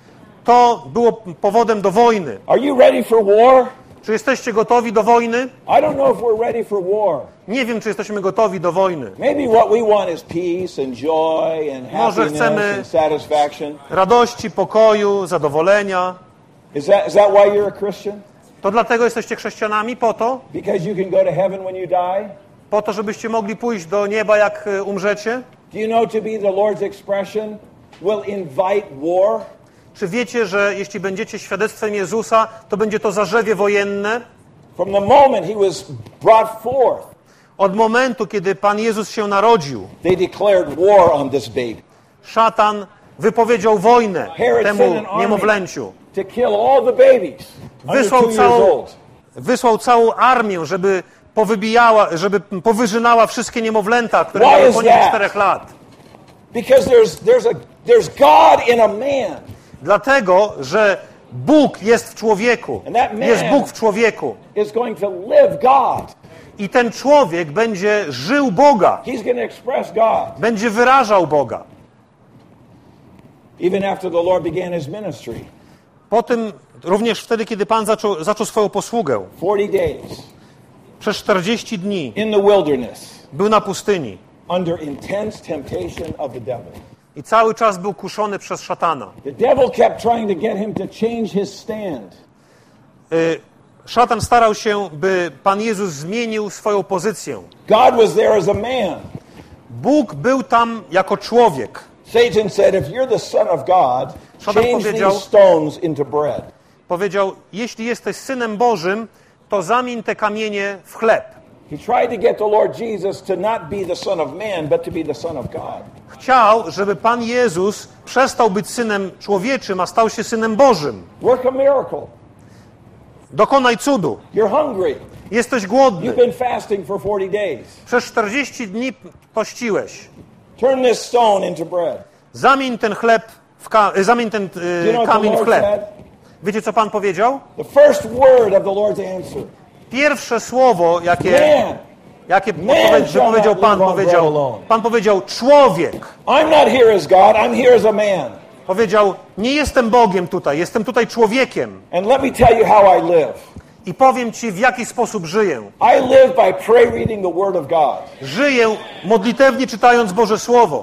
To było powodem do wojny. Are you ready for war? Czy jesteście gotowi do wojny? I don't know if we're ready for war. Nie wiem, czy jesteśmy gotowi do wojny. Maybe what we want is peace and joy and Może happiness chcemy- and satisfaction. Radości, pokoju, zadowolenia. Is that is that why you're a Christian? To dlatego jesteście chrześcijanami? Po to? Because you can go to heaven when you die? Po to, żebyście mogli pójść do nieba, jak y, umrzecie? Do you know to be the Lord's expression will invite war? Czy wiecie, że jeśli będziecie świadectwem Jezusa, to będzie to zarzewie wojenne? From the moment he was brought forth, Od momentu, kiedy Pan Jezus się narodził, they declared war on this baby. szatan wypowiedział wojnę Herod temu sent an army niemowlęciu. to kill all the babies under Wysłał two years całą, old. wysłał całą armię, żeby powybijała, żeby powyżynała wszystkie niemowlęta, które Why miały is poniżej that? czterech lat. Because there's there's a there's God in a man. Dlatego, że Bóg jest w człowieku. And that man- Jest Bóg w człowieku. Is going to live God. I ten człowiek będzie żył Boga. He's going to express God. Będzie wyrażał Boga. Even after the Lord began his ministry. Po tym, również wtedy, kiedy Pan zaczął, zaczął swoją posługę, forty days przez czterdzieści dni in the wilderness był na pustyni under intense temptation of the devil. i cały czas był kuszony przez szatana. The devil kept trying to get him to change his stand. Y, Szatan starał się, by Pan Jezus zmienił swoją pozycję. God was there as a man. Bóg był tam jako człowiek. Satan said, if you're the son of God, Szatan change powiedział- these stones into bread. Powiedział, jeśli jesteś Synem Bożym, to zamień te kamienie w chleb. He tried to get the Lord Jesus to not be the son of man, but to be the son of God. Chciał, żeby Pan Jezus przestał być Synem człowieczym, a stał się Synem Bożym. Work a miracle. Dokonaj cudu. You're hungry. Jesteś głodny. You've been fasting for forty days. Przez czterdzieści dni pościłeś. Turn this stone into bread. Zamień ten chleb w ka- y, zamień ten Do you y, know what the kamień w Lord chleb. said? Wiecie, co Pan powiedział? The first word of the Lord's answer. Pierwsze słowo, jakie, Man, jakie Man odpowiedź, shall wypowiedział not Pan, live on bread powiedział, alone. Pan powiedział, człowiek. I'm not here as God, I'm here as a man. Powiedział, nie jestem Bogiem tutaj, jestem tutaj człowiekiem. And let me tell you how I live. I powiem Ci, w jaki sposób żyję. I live by pray reading the Word of God. Żyję modlitewnie czytając Boże Słowo.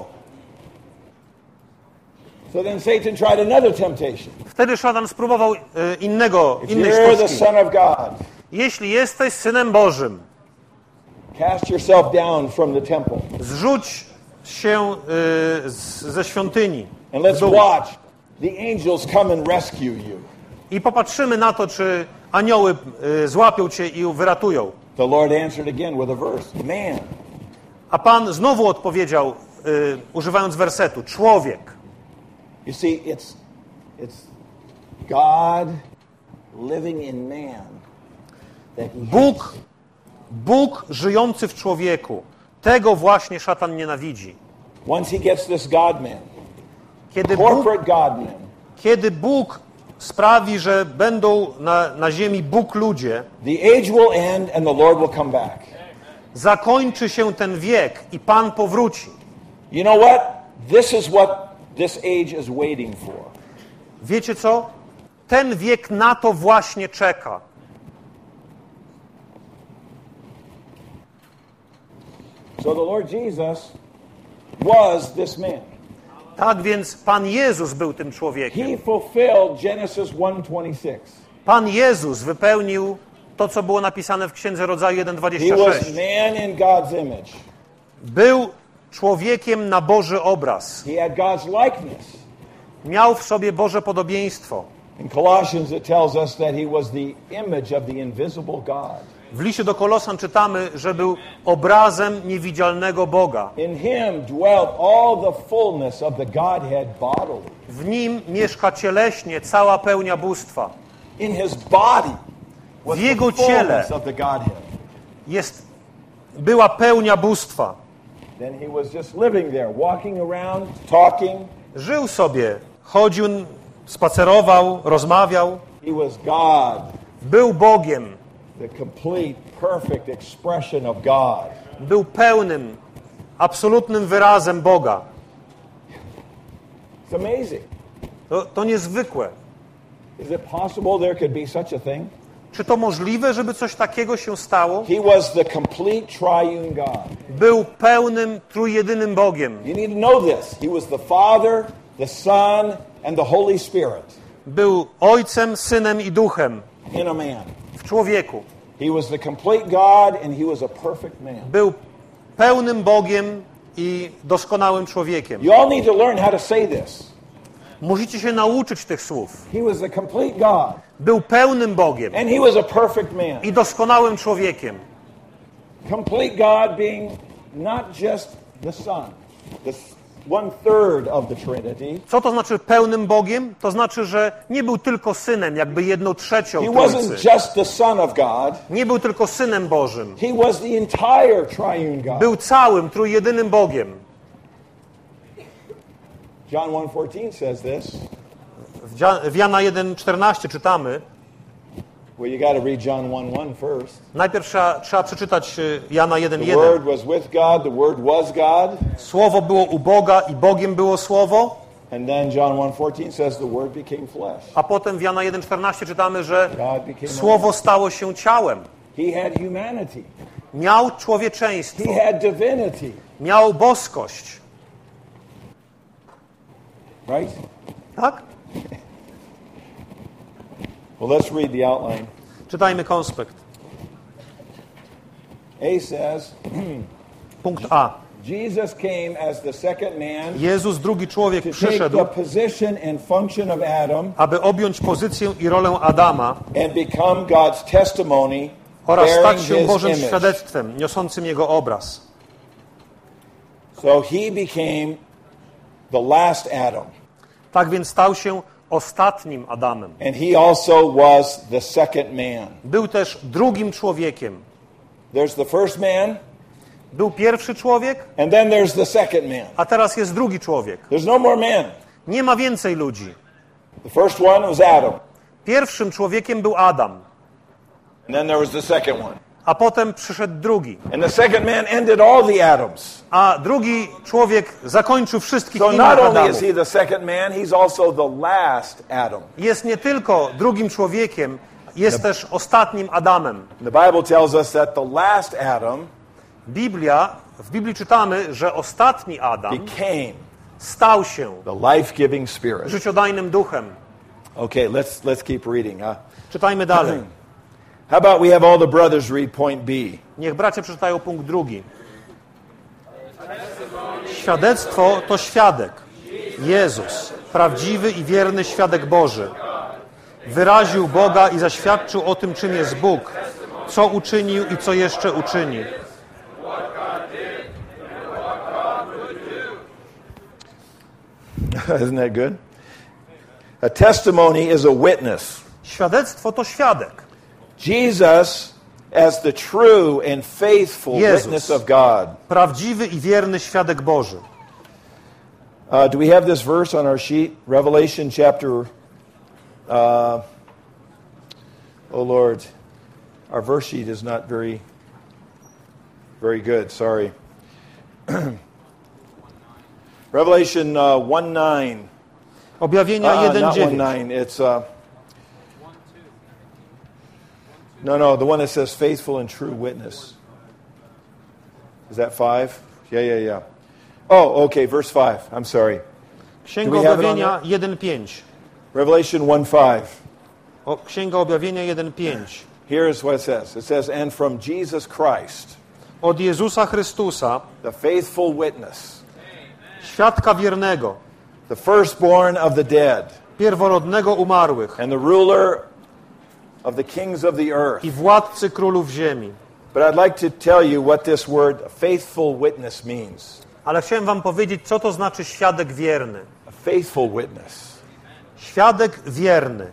So then Satan tried another temptation. Wtedy szatan spróbował e, innego, If innej you're the sztuczki. Son of God, Jeśli jesteś Synem Bożym, Cast yourself down from the temple. Zrzuć się y, z, ze świątyni. And let's w dół. watch the angels come and rescue you. I popatrzymy na to, czy anioły y, złapią cię i wyratują. The Lord answered again with a verse. Man. A Pan znowu odpowiedział, y, używając wersetu, człowiek. You see, it's, it's God living in man. That he Bóg, Bóg żyjący w człowieku. Tego właśnie szatan nienawidzi. Once he gets this God-man, Kiedy Bóg, corporate God-man, kiedy Bóg sprawi, że będą na, na ziemi Bóg ludzie, the age will end and the Lord will come back. zakończy się ten wiek i Pan powróci. You know what? This is what this age is waiting for. Wiecie co? Ten wiek na to właśnie czeka. So the Lord Jesus was this man. Tak więc Pan Jezus był tym człowiekiem. He fulfilled Genesis one twenty-six. Pan Jezus wypełnił to, co było napisane w Księdze Rodzaju jeden He dwadzieścia was sześć. man in God's image. Był człowiekiem na Boży obraz. He had God's likeness. Miał w sobie Boże podobieństwo. In Colossians it tells us that he was the image of the invisible God. W liście do Kolosan czytamy, że był obrazem niewidzialnego Boga. In him dwelt all the fullness of the Godhead bodily. W nim mieszka cieleśnie cała pełnia bóstwa. In his body was W the jego ciele fullness of the Godhead. jest, była pełnia bóstwa. Then he was just living there, walking around, talking. Żył sobie, chodził, spacerował, rozmawiał. He was God, Był Bogiem. the complete, perfect expression of God. Był pełnym, absolutnym wyrazem Boga. It's amazing. To, to niezwykłe. Is it possible there could be such a thing? Czy to możliwe, żeby coś takiego się stało? He was the complete triune God. Był pełnym, trójjedynym Bogiem. You need to know this. He was the Father, the Son, and the Holy Spirit Był Ojcem, Synem i Duchem in a man. w człowieku. He was the complete God, and he was a perfect man. Był pełnym Bogiem i doskonałym człowiekiem. You all need to learn how to say this. Musicie się nauczyć tych słów. He was the complete God, Był pełnym Bogiem and he was a perfect man. i doskonałym człowiekiem. Complete God being not just the Son, the one third of the Trinity. Co to znaczy pełnym Bogiem? To znaczy, że nie był tylko synem, jakby jedną trzecią He Trójcy. wasn't just the Son of God. Nie był tylko synem Bożym. He was the entire triune God. Był całym, trójjedynym Bogiem. John one fourteen says this. W Dzia- W Jana jeden czternaście czytamy. Well, you got to read John one one first. Najpierw trzeba, trzeba przeczytać y, Jana jeden The jeden. Word was with God, the Word was God. Słowo było u Boga i Bogiem było Słowo. And then John one fourteen says the Word became flesh. A potem w Jana jeden czternaście czytamy, że God became Słowo stało się ciałem. He had humanity. Miał człowieczeństwo. He had divinity. Miał boskość. Right? Tak? Well, let's read the outline. Czytajmy konspekt. A says, Punkt A. Jesus came as the second man Jezus, drugi człowiek, to take przyszedł, the position and function of Adam aby objąć pozycję i rolę Adama and become God's testimony, oraz stać bearing się his Bożym image. świadectwem, niosącym Jego obraz. So he became the last Adam. Tak więc stał się ostatnim Adamem. And he also was the second man. Był też drugim człowiekiem. There's the first man, Był pierwszy człowiek, and then there's the second man. a teraz jest drugi człowiek. There's no more men. Nie ma więcej ludzi. The first one was Adam, Pierwszym człowiekiem był Adam, and then there was the second one. a potem przyszedł drugi. And the second man ended all the Adams. A drugi człowiek zakończył wszystkich So innych not only Adamów. is he the second man, he's also the last Adam. Jest nie tylko drugim człowiekiem, jest też ostatnim Adamem. The Bible tells us that the last Adam Biblia, w Biblii czytamy, że ostatni Adam became stał się the life-giving spirit. życiodajnym duchem. Okay, let's let's keep reading. Huh? Czytajmy dalej. How about we have all the brothers read point B? Niech bracia przeczytają punkt drugi. Świadectwo to świadek. Jezus, prawdziwy i wierny świadek Boży. Wyraził Boga i zaświadczył o tym, czym jest Bóg, co uczynił i co jeszcze uczyni. Isn't that good? A testimony is a witness. Świadectwo to świadek. Jesus as the true and faithful Jezus, witness of God. Prawdziwy i wierny świadek Boży. Uh, do we have this verse on our sheet? Revelation chapter... Uh, oh Lord, our verse sheet is not very, very good. Sorry. Revelation uh, one nine. Objawienia Uh, jeden not one dziewięć. nine. It's uh, no, no, the one that says faithful and true witness. Is that five? Yeah, yeah, yeah. Oh, okay, verse five. I'm sorry. Księga Do we have it on Objawienia there? jeden pięć. Revelation one five. O, Księga Objawienia jeden pięć. Here's what it says. It says, and from Jesus Christ, Od Jezusa Chrystusa, the faithful witness, świadka wiernego, the firstborn of the dead, pierworodnego umarłych and the ruler of the kings of the earth. i władcy królów ziemi. But I'd like to tell you what this word faithful witness means. Ale chciałem wam powiedzieć, co to znaczy świadek wierny. A faithful witness. Świadek wierny.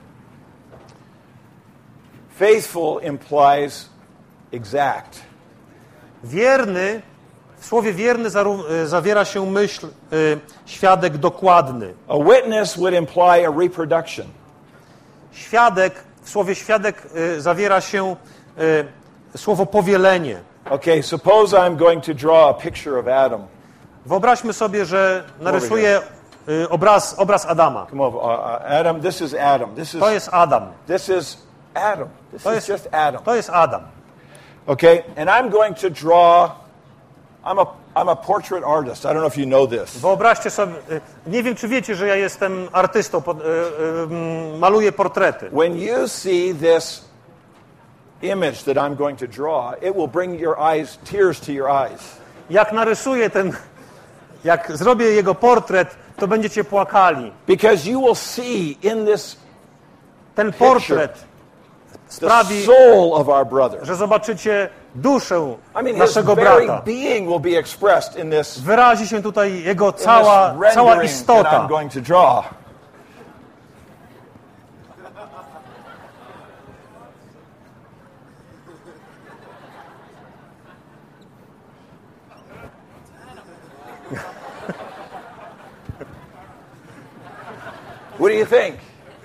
Faithful implies exact. Wierny, w słowie wierny zaró- y, zawiera się myśl y, świadek dokładny. A witness would imply a reproduction. Świadek, w słowie świadek y, zawiera się y, słowo powielenie. Okay, suppose I'm going to draw a picture of Adam. Wyobraźmy sobie, że narysuję y, obraz, obraz Adama. Come over. Uh, uh, Adam, this is Adam. This is To jest Adam. this is Adam. This To is jest, just Adam. to jest Adam. Okay, and I'm going to draw. I'm a I'm a portrait artist. I don't know if you know this. Wyobraźcie sobie, y, nie wiem czy wiecie, że ja jestem artystą, pod, y, y, maluję portrety. When you see this image that I'm going to draw, it will bring your eyes tears to your eyes. Jak narysuję ten, jak zrobię jego portret, to będziecie płakali. Because you will see in this Ten portret the sprawi, soul of our brother. że zobaczycie duszę I mean, his naszego very brata. being will be expressed in this, in Wyrazi się tutaj jego this cała, cała rendering that istota. I'm going to draw. What do you think?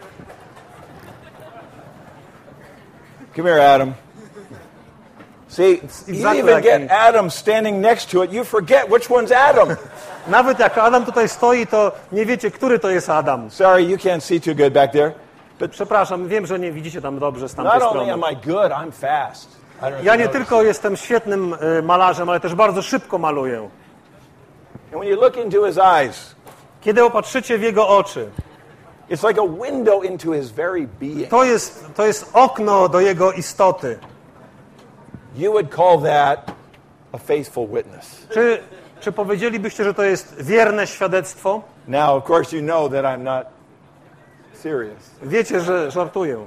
Come here, Adam. See, you exactly even like get me. Adam standing next to it, you forget which one's Adam. Nawet jak Adam tutaj stoi, to nie wiecie, który to jest Adam. Sorry, you can't see too good back there. But Przepraszam, wiem, że nie widzicie tam dobrze z tamtej not only am strony. I good, I'm fast. I don't know if Ja you nie noticed. tylko jestem świetnym y, malarzem, ale też bardzo szybko maluję. And when you look into his eyes, Kiedy opatrzycie w jego oczy, it's like a window into his very being. to jest, to jest okno do jego istoty. You would call that a faithful witness. Czy, czy powiedzielibyście, że to jest wierne świadectwo? Now, of course, you know that I'm not serious. Wiecie, że żartuję.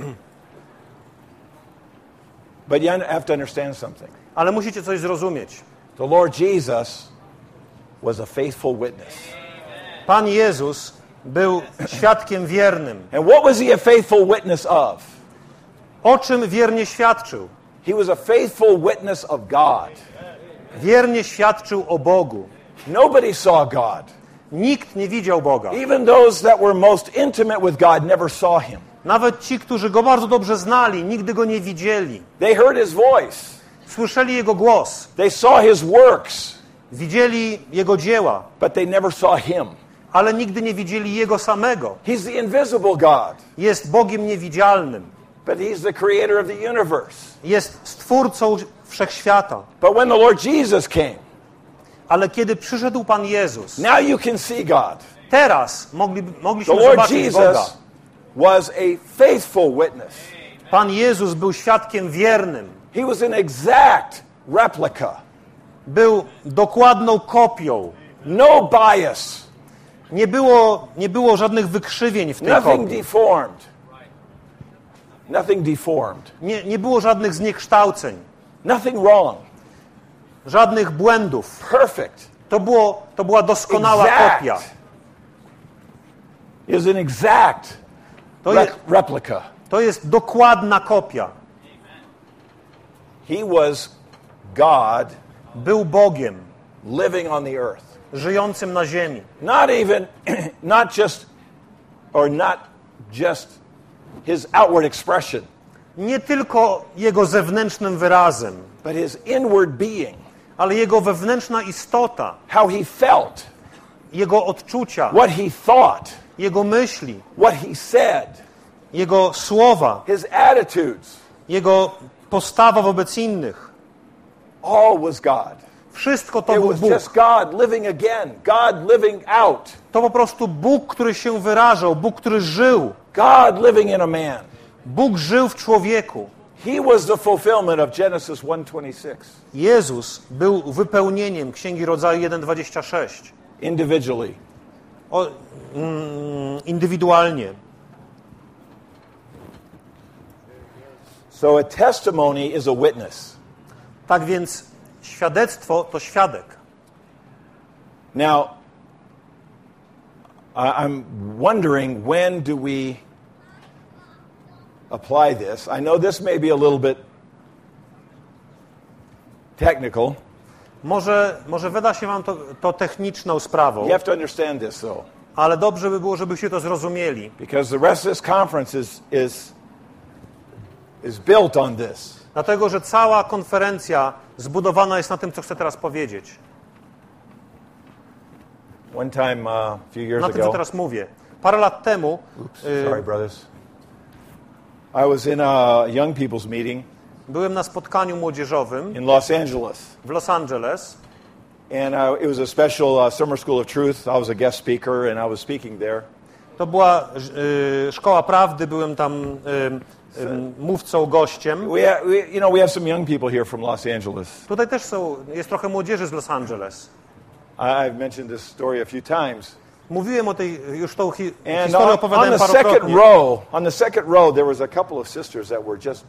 But you have to understand something. Ale musicie coś zrozumieć. The Lord Jesus was a faithful witness. Pan Jezus był świadkiem wiernym. And what was he a faithful witness of? O czym wiernie świadczył? He was a faithful witness of God. Wiernie świadczył o Bogu. Nobody saw God. Nikt nie widział Boga. Even those that were most intimate with God never saw him. Nawet ci, którzy go bardzo dobrze znali, nigdy go nie widzieli. They heard his voice. Słyszeli jego głos, They saw his works, widzieli jego dzieła, but they never saw him. ale nigdy nie widzieli jego samego. He's the invisible God, Jest Bogiem niewidzialnym. but he's the creator of the universe. Jest stwórcą wszechświata. But when the Lord Jesus came, Ale kiedy przyszedł Pan Jezus, now you can see God. teraz mogli, The mogliśmy Lord zobaczyć Boga. Jesus was a faithful witness. Pan Jezus był świadkiem wiernym. He was an exact replica. Był dokładną kopią. No bias. Nie było, nie było żadnych wykrzywień w tej Nothing kopii. deformed. Nothing deformed. Nie, nie było żadnych zniekształceń, Nothing wrong. żadnych błędów. Perfect. To, było, to była doskonała kopia. Exact. It was an exact To, re- je, replica. to jest dokładna kopia. He was God Był Bogiem living on the earth. żyjącym na ziemi. Not even, not just, or not just his outward expression, Nie tylko jego zewnętrznym wyrazem, but his inward being, ale jego wewnętrzna istota, how he felt, jego odczucia, what he thought, jego myśli, what he said, jego słowa, his attitudes, jego postawa wobec innych. all was God. Wszystko to It był was Bóg. just God living again, God living out, To po prostu Bóg, który się wyrażał, Bóg, który żył. God living in a man. Bóg żył w człowieku. He was the fulfillment of Genesis one twenty-six, Jezus był wypełnieniem Księgi Rodzaju jeden dwadzieścia sześć. individually. O, mm, indywidualnie. So a testimony is a witness. Tak więc świadectwo to świadek. Now, I- I'm wondering, when do we apply this? I know this may be a little bit technical. Może, może wyda się wam to, to techniczną sprawą, You have to understand this, though, ale dobrze by było, żebyście to zrozumieli. because the rest of this conference is, is, is built on this. Dlatego, że cała konferencja zbudowana jest na tym, co chcę teraz powiedzieć. One time, uh, a few years Na tym, co ago, teraz mówię. Parę lat temu y, sorry, brothers, I was in a young people's meeting byłem na spotkaniu młodzieżowym in Los Angeles. w Los Angeles. And uh, it was a special uh, summer school of truth. I was a guest speaker, and I was speaking there. To była y, szkoła prawdy, byłem tam y, y, mówcą, gościem. We, ha- we, you know, we have some young people here from Los Angeles. Tutaj też są, jest trochę młodzieży z Los Angeles. I, I've mentioned this story a few times. Mówiłem o tej, już tą hi, And historię on, on opowiadałem the second parokrotnie. row, on the second row, there was a couple of sisters that were just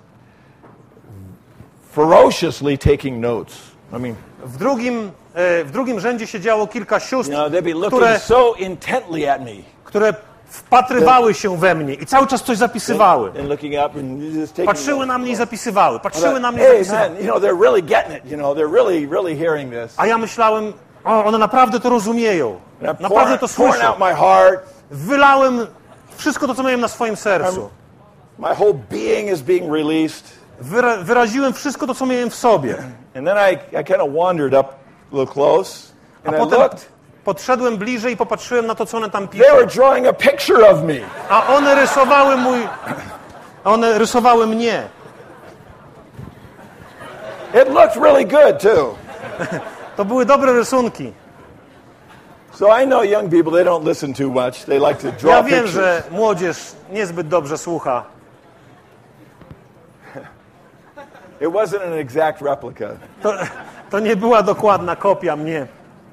ferociously taking notes. I mean, W drugim, e, w drugim rzędzie siedziało kilka sióstr, you know, they'd be looking które, so intently at me które wpatrywały się we mnie i cały czas coś zapisywały. and looking up and just taking Patrzyły na mnie i zapisywały, patrzyły na mnie i Hey, zapisywały. man, you know, they're really getting it. You know, they're really, really hearing this. A ja myślałem, o, one naprawdę to rozumieją, And I'm naprawdę pouring, to pouring słyszą. out my heart. Wylałem wszystko to, co miałem na swoim sercu. My whole being is being released. Wyra wyraziłem wszystko to, co miałem w sobie. And then I, I kind of wandered up a little close, A and I potem looked. podszedłem bliżej i popatrzyłem na to, co one tam They piszą. were drawing a picture of me. A one rysowały mój... A one rysowały mnie. It looked really good, too. To były dobre rysunki. So I know young people, they don't listen too much. They like to Ja draw wiem, pictures. że młodzież niezbyt dobrze słucha. It wasn't an exact replica. To, to nie była dokładna kopia mnie.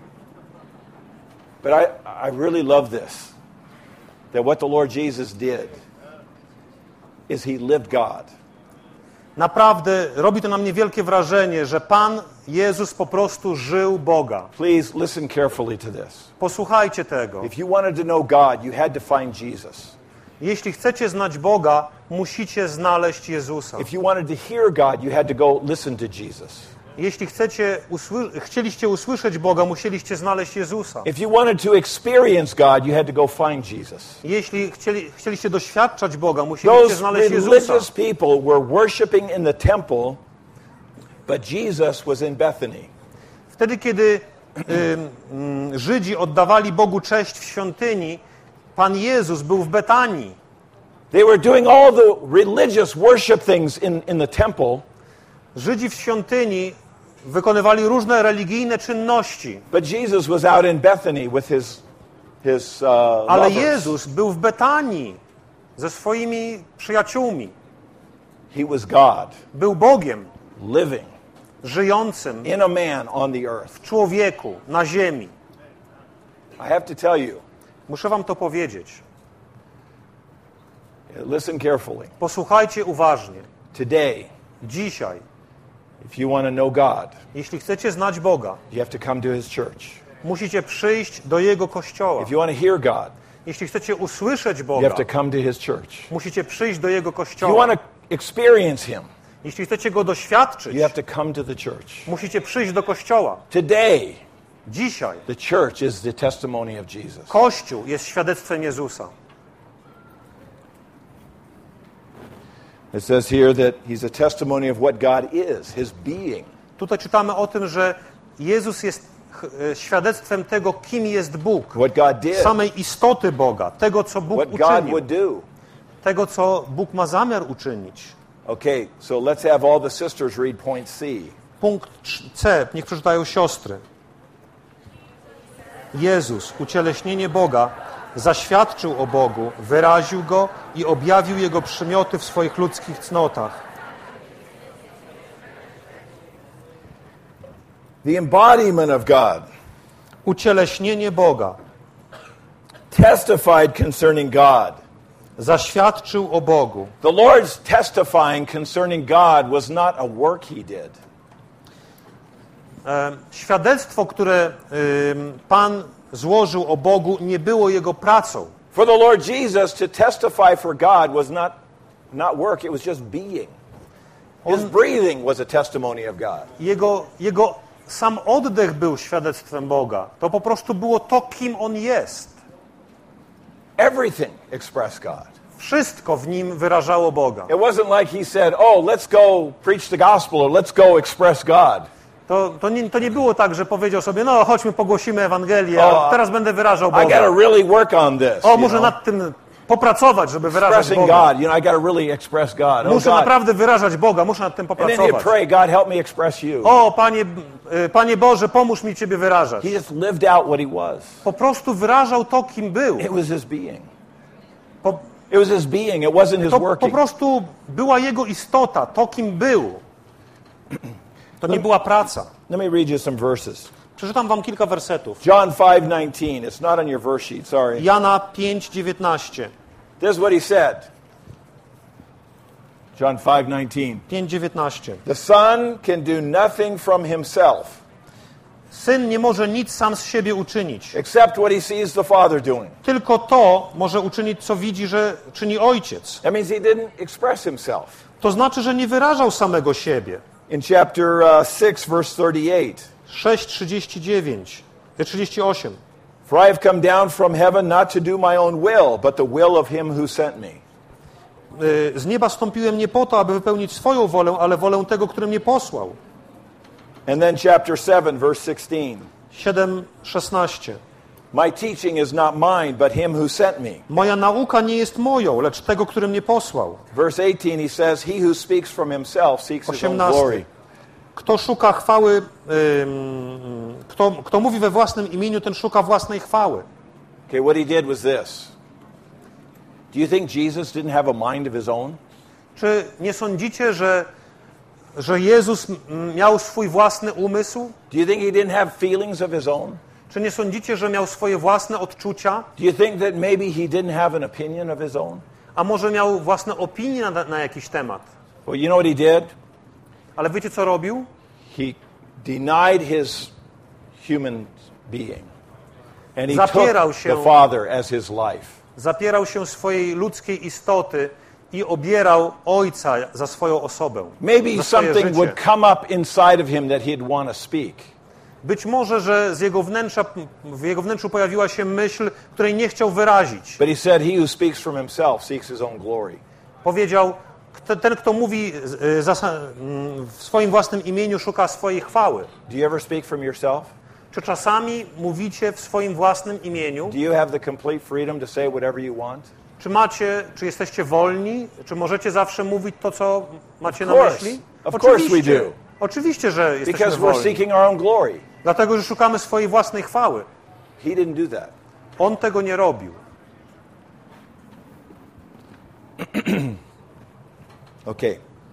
But I, I really love this. That what the Lord Jesus did is he lived God. Naprawdę robi to na mnie wielkie wrażenie, że Pan Jezus po prostu żył Boga. Please listen carefully to this. Posłuchajcie tego. If you wanted to know God, you had to find Jesus. Jeśli chcecie znać Boga, musicie znaleźć Jezusa. If you wanted to hear God, you had to go listen to Jesus. Jeśli chcecie usły- chcieliście usłyszeć Boga, musieliście znaleźć Jezusa. If you wanted to experience God, you had to go find Jesus. Jeśli chcieli, chcieliście doświadczać Boga, musieliście Those znaleźć Jezusa. religious people were worshiping in the temple, but Jesus was in Bethany. Wtedy, kiedy ym, ym, Żydzi oddawali Bogu cześć w świątyni, Pan Jezus był w Betanii. They were doing all the religious worship things in, in the temple, Żydzi w świątyni wykonywali różne religijne czynności, but Jesus was out in Bethany with his, his uh, ale lovers. Jezus był w Betanii ze swoimi przyjaciółmi. He was God, Był Bogiem living żyjącym in a man on the earth. w człowieku na ziemi. I have to tell you, Muszę wam to powiedzieć. listen carefully. Posłuchajcie uważnie. Today, Dzisiaj, if you want to know God, jeśli chcecie znać Boga, you have to come to His church. musicie przyjść do Jego Kościoła. If you want to hear God, Jeśli chcecie usłyszeć you Boga, have to come to His church. musicie przyjść do Jego If you Kościoła. want to experience Him, Jeśli chcecie Go doświadczyć, you have to come to the church. musicie przyjść do Kościoła. Today, Dzisiaj the church is the testimony of Jesus. Kościół jest świadectwem Jezusa. It says here that He's a testimony of what God is, His being. Tutaj czytamy o tym, że Jezus jest ch- e, świadectwem tego, kim jest Bóg. What God did, Samej istoty Boga, tego, co Bóg what God uczynił, would do. tego, co Bóg ma zamiar uczynić. Okay, so let's have all the sisters read point C. Punkt C, niech przeczytają siostry. Jezus, ucieleśnienie Boga, zaświadczył o Bogu, wyraził Go i objawił Jego przymioty w swoich ludzkich cnotach. The embodiment of God Ucieleśnienie Boga, testified concerning God. zaświadczył o Bogu. The Lord's testifying concerning God was not a work He did. E, Świadectwo, które ym, Pan złożył o Bogu, nie było Jego pracą. For the Lord Jesus to testify for God was not, not work, it was just being. His On- breathing was a testimony of God. Jego, jego sam oddech był świadectwem Boga. To po prostu było to, kim On jest. Everything expressed God. Wszystko w Nim wyrażało Boga. It wasn't like He said, oh, let's go preach the gospel or let's go express God. To, to, nie, to nie było tak, że powiedział sobie, no chodźmy, pogłosimy Ewangelię, O, a teraz będę wyrażał I got Boga. to really work on this. O, you muszę know? nad tym popracować, żeby wyrażać Expressing Boga. God. You know, I got to really express God. Oh, Muszę God. naprawdę wyrażać Boga, muszę nad tym And then you popracować. pray, God, help me express you. O, Panie, y, Panie Boże, pomóż mi Ciebie wyrażać. He just lived out what He was. Po prostu wyrażał to, kim był. It was His being. Po, It was His being. It wasn't His to po working. prostu była Jego istota, to, kim był. To nie była praca. Let me read you some verses. Przeczytam wam kilka wersetów. John five nineteen. It's not on your verse sheet, sorry. Jana pięć dziewiętnaście. This is what He said. John five nineteen. pięć dziewiętnaście. The Son can do nothing from Himself Syn nie może nic sam z siebie uczynić. except what He sees the Father doing. Tylko to może uczynić, co widzi, że czyni Ojciec. That means He didn't express Himself. To znaczy, że nie wyrażał samego siebie. In chapter uh, six, verse thirty-eight. sześć trzydzieści dziewięć, trzydzieści osiem. For I have come down from heaven not to do my own will, but the will of Him who sent me. Z nieba stąpiłem nie po to, aby wypełnić swoją wolę, ale wolę tego, który mnie posłał. And then chapter seven, verse sixteen. siedem szesnaście. My teaching is not mine, but Him who sent me. Moja nauka nie jest moją, lecz tego, który mnie posłał. Verse eighteen, he says, he who speaks from himself seeks his own osiemnaście. glory. Kto szuka chwały, ym, kto, kto mówi we własnym imieniu, ten szuka własnej chwały. Okay, what he did was this. Do you think Jesus didn't have a mind of his own? Czy nie sądzicie, że, że Jezus m- miał swój własny umysł? Do you think he didn't have feelings of his own? Czy nie sądzicie, że miał swoje własne odczucia? Do you think that maybe he didn't have an opinion of his own? A może miał własne opinie na, na jakiś temat? Well, you know what he did? Ale wiecie, co robił? He denied his human being. And he Zapierał took się- the Father as his life. Zapierał się swojej ludzkiej istoty i obierał Ojca za swoją osobę. Maybe za swoje something życie. would come up inside of him that he'd want to speak. Być może, że z jego wnętrza, w jego wnętrzu pojawiła się myśl, której nie chciał wyrazić. But he said, he who speaks from himself seeks his own glory. Powiedział, kto- ten, kto mówi y, zasa- mm, w swoim własnym imieniu, szuka swojej chwały. Do you ever speak from yourself? Czy czasami mówicie w swoim własnym imieniu? Do you have the complete freedom to say whatever you want? Czy macie, czy jesteście wolni? Czy możecie zawsze mówić to, co macie Of na course. myśli? Of course we Oczywiście. do. Oczywiście, że jesteśmy Because we're wolni. seeking our own glory. Dlatego, że szukamy swojej własnej chwały. He didn't do that. On tego nie robił. Okay.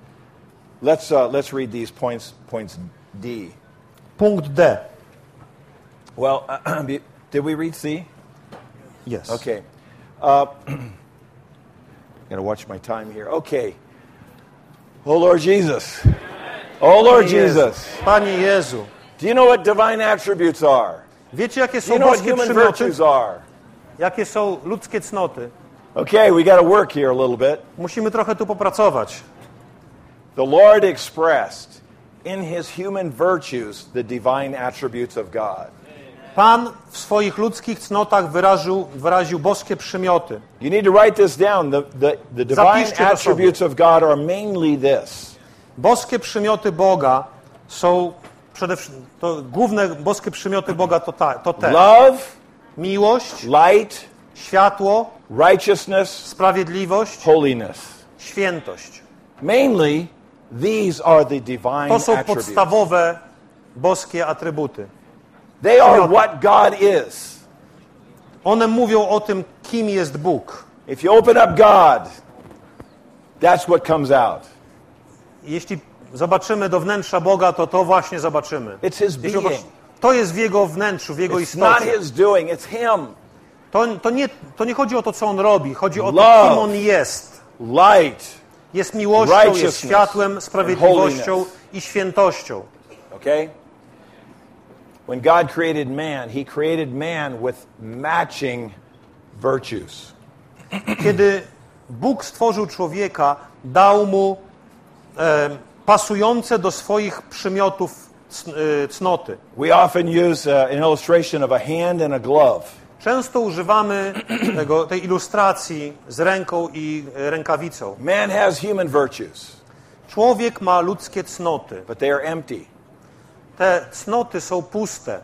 Let's uh, let's read these points. Points D. Punkt D. Well, did we read C? Yes. Okay. Uh, gotta watch my time here. Okay. Oh Lord Jesus. Oh Lord Panie Jezu. Jesus. Panie Jezu. Do you know what divine attributes are? Wiecie, jakie Do you są know what boskie human przymioty? virtues are? Jakie są ludzkie cnoty? Okay, we got to work here a little bit. Musimy trochę tu popracować. The Lord expressed in his human virtues the divine attributes of God. Pan w swoich ludzkich cnotach wyraził, wyraził boskie przymioty. You need to write this down. The, the, the divine Zapiszcie to attributes of God are mainly this. Boskie przymioty Boga są przede wszystkim, to główne boskie przymioty Boga to, ta, to te. Love, Miłość, light, światło, righteousness, sprawiedliwość, holiness. świętość. Mainly, these are the divine To są attributes. podstawowe boskie atrybuty. They are what God is. One mówią o tym, kim jest Bóg. If you open up God, that's what comes out. Jeśli zobaczymy do wnętrza Boga, to to właśnie zobaczymy. It's his Jeśli being. to jest w Jego wnętrzu, w Jego It's not istocie. his doing, it's him. To, to, nie, to nie chodzi o to, co On robi. Chodzi o to, Love. kim On jest. Light. Jest miłością, jest Righteousness światłem, and sprawiedliwością holiness. i świętością. Okay? When God created man, he created man with matching virtues. Kiedy Bóg stworzył człowieka, dał mu e, pasujące do swoich przymiotów cn, e, cnoty. We often use uh, an illustration of a hand and a glove. Często używamy tego, tej ilustracji z ręką i e, rękawicą. Man has human virtues, Człowiek ma ludzkie cnoty. but they are empty. Te cnoty są puste.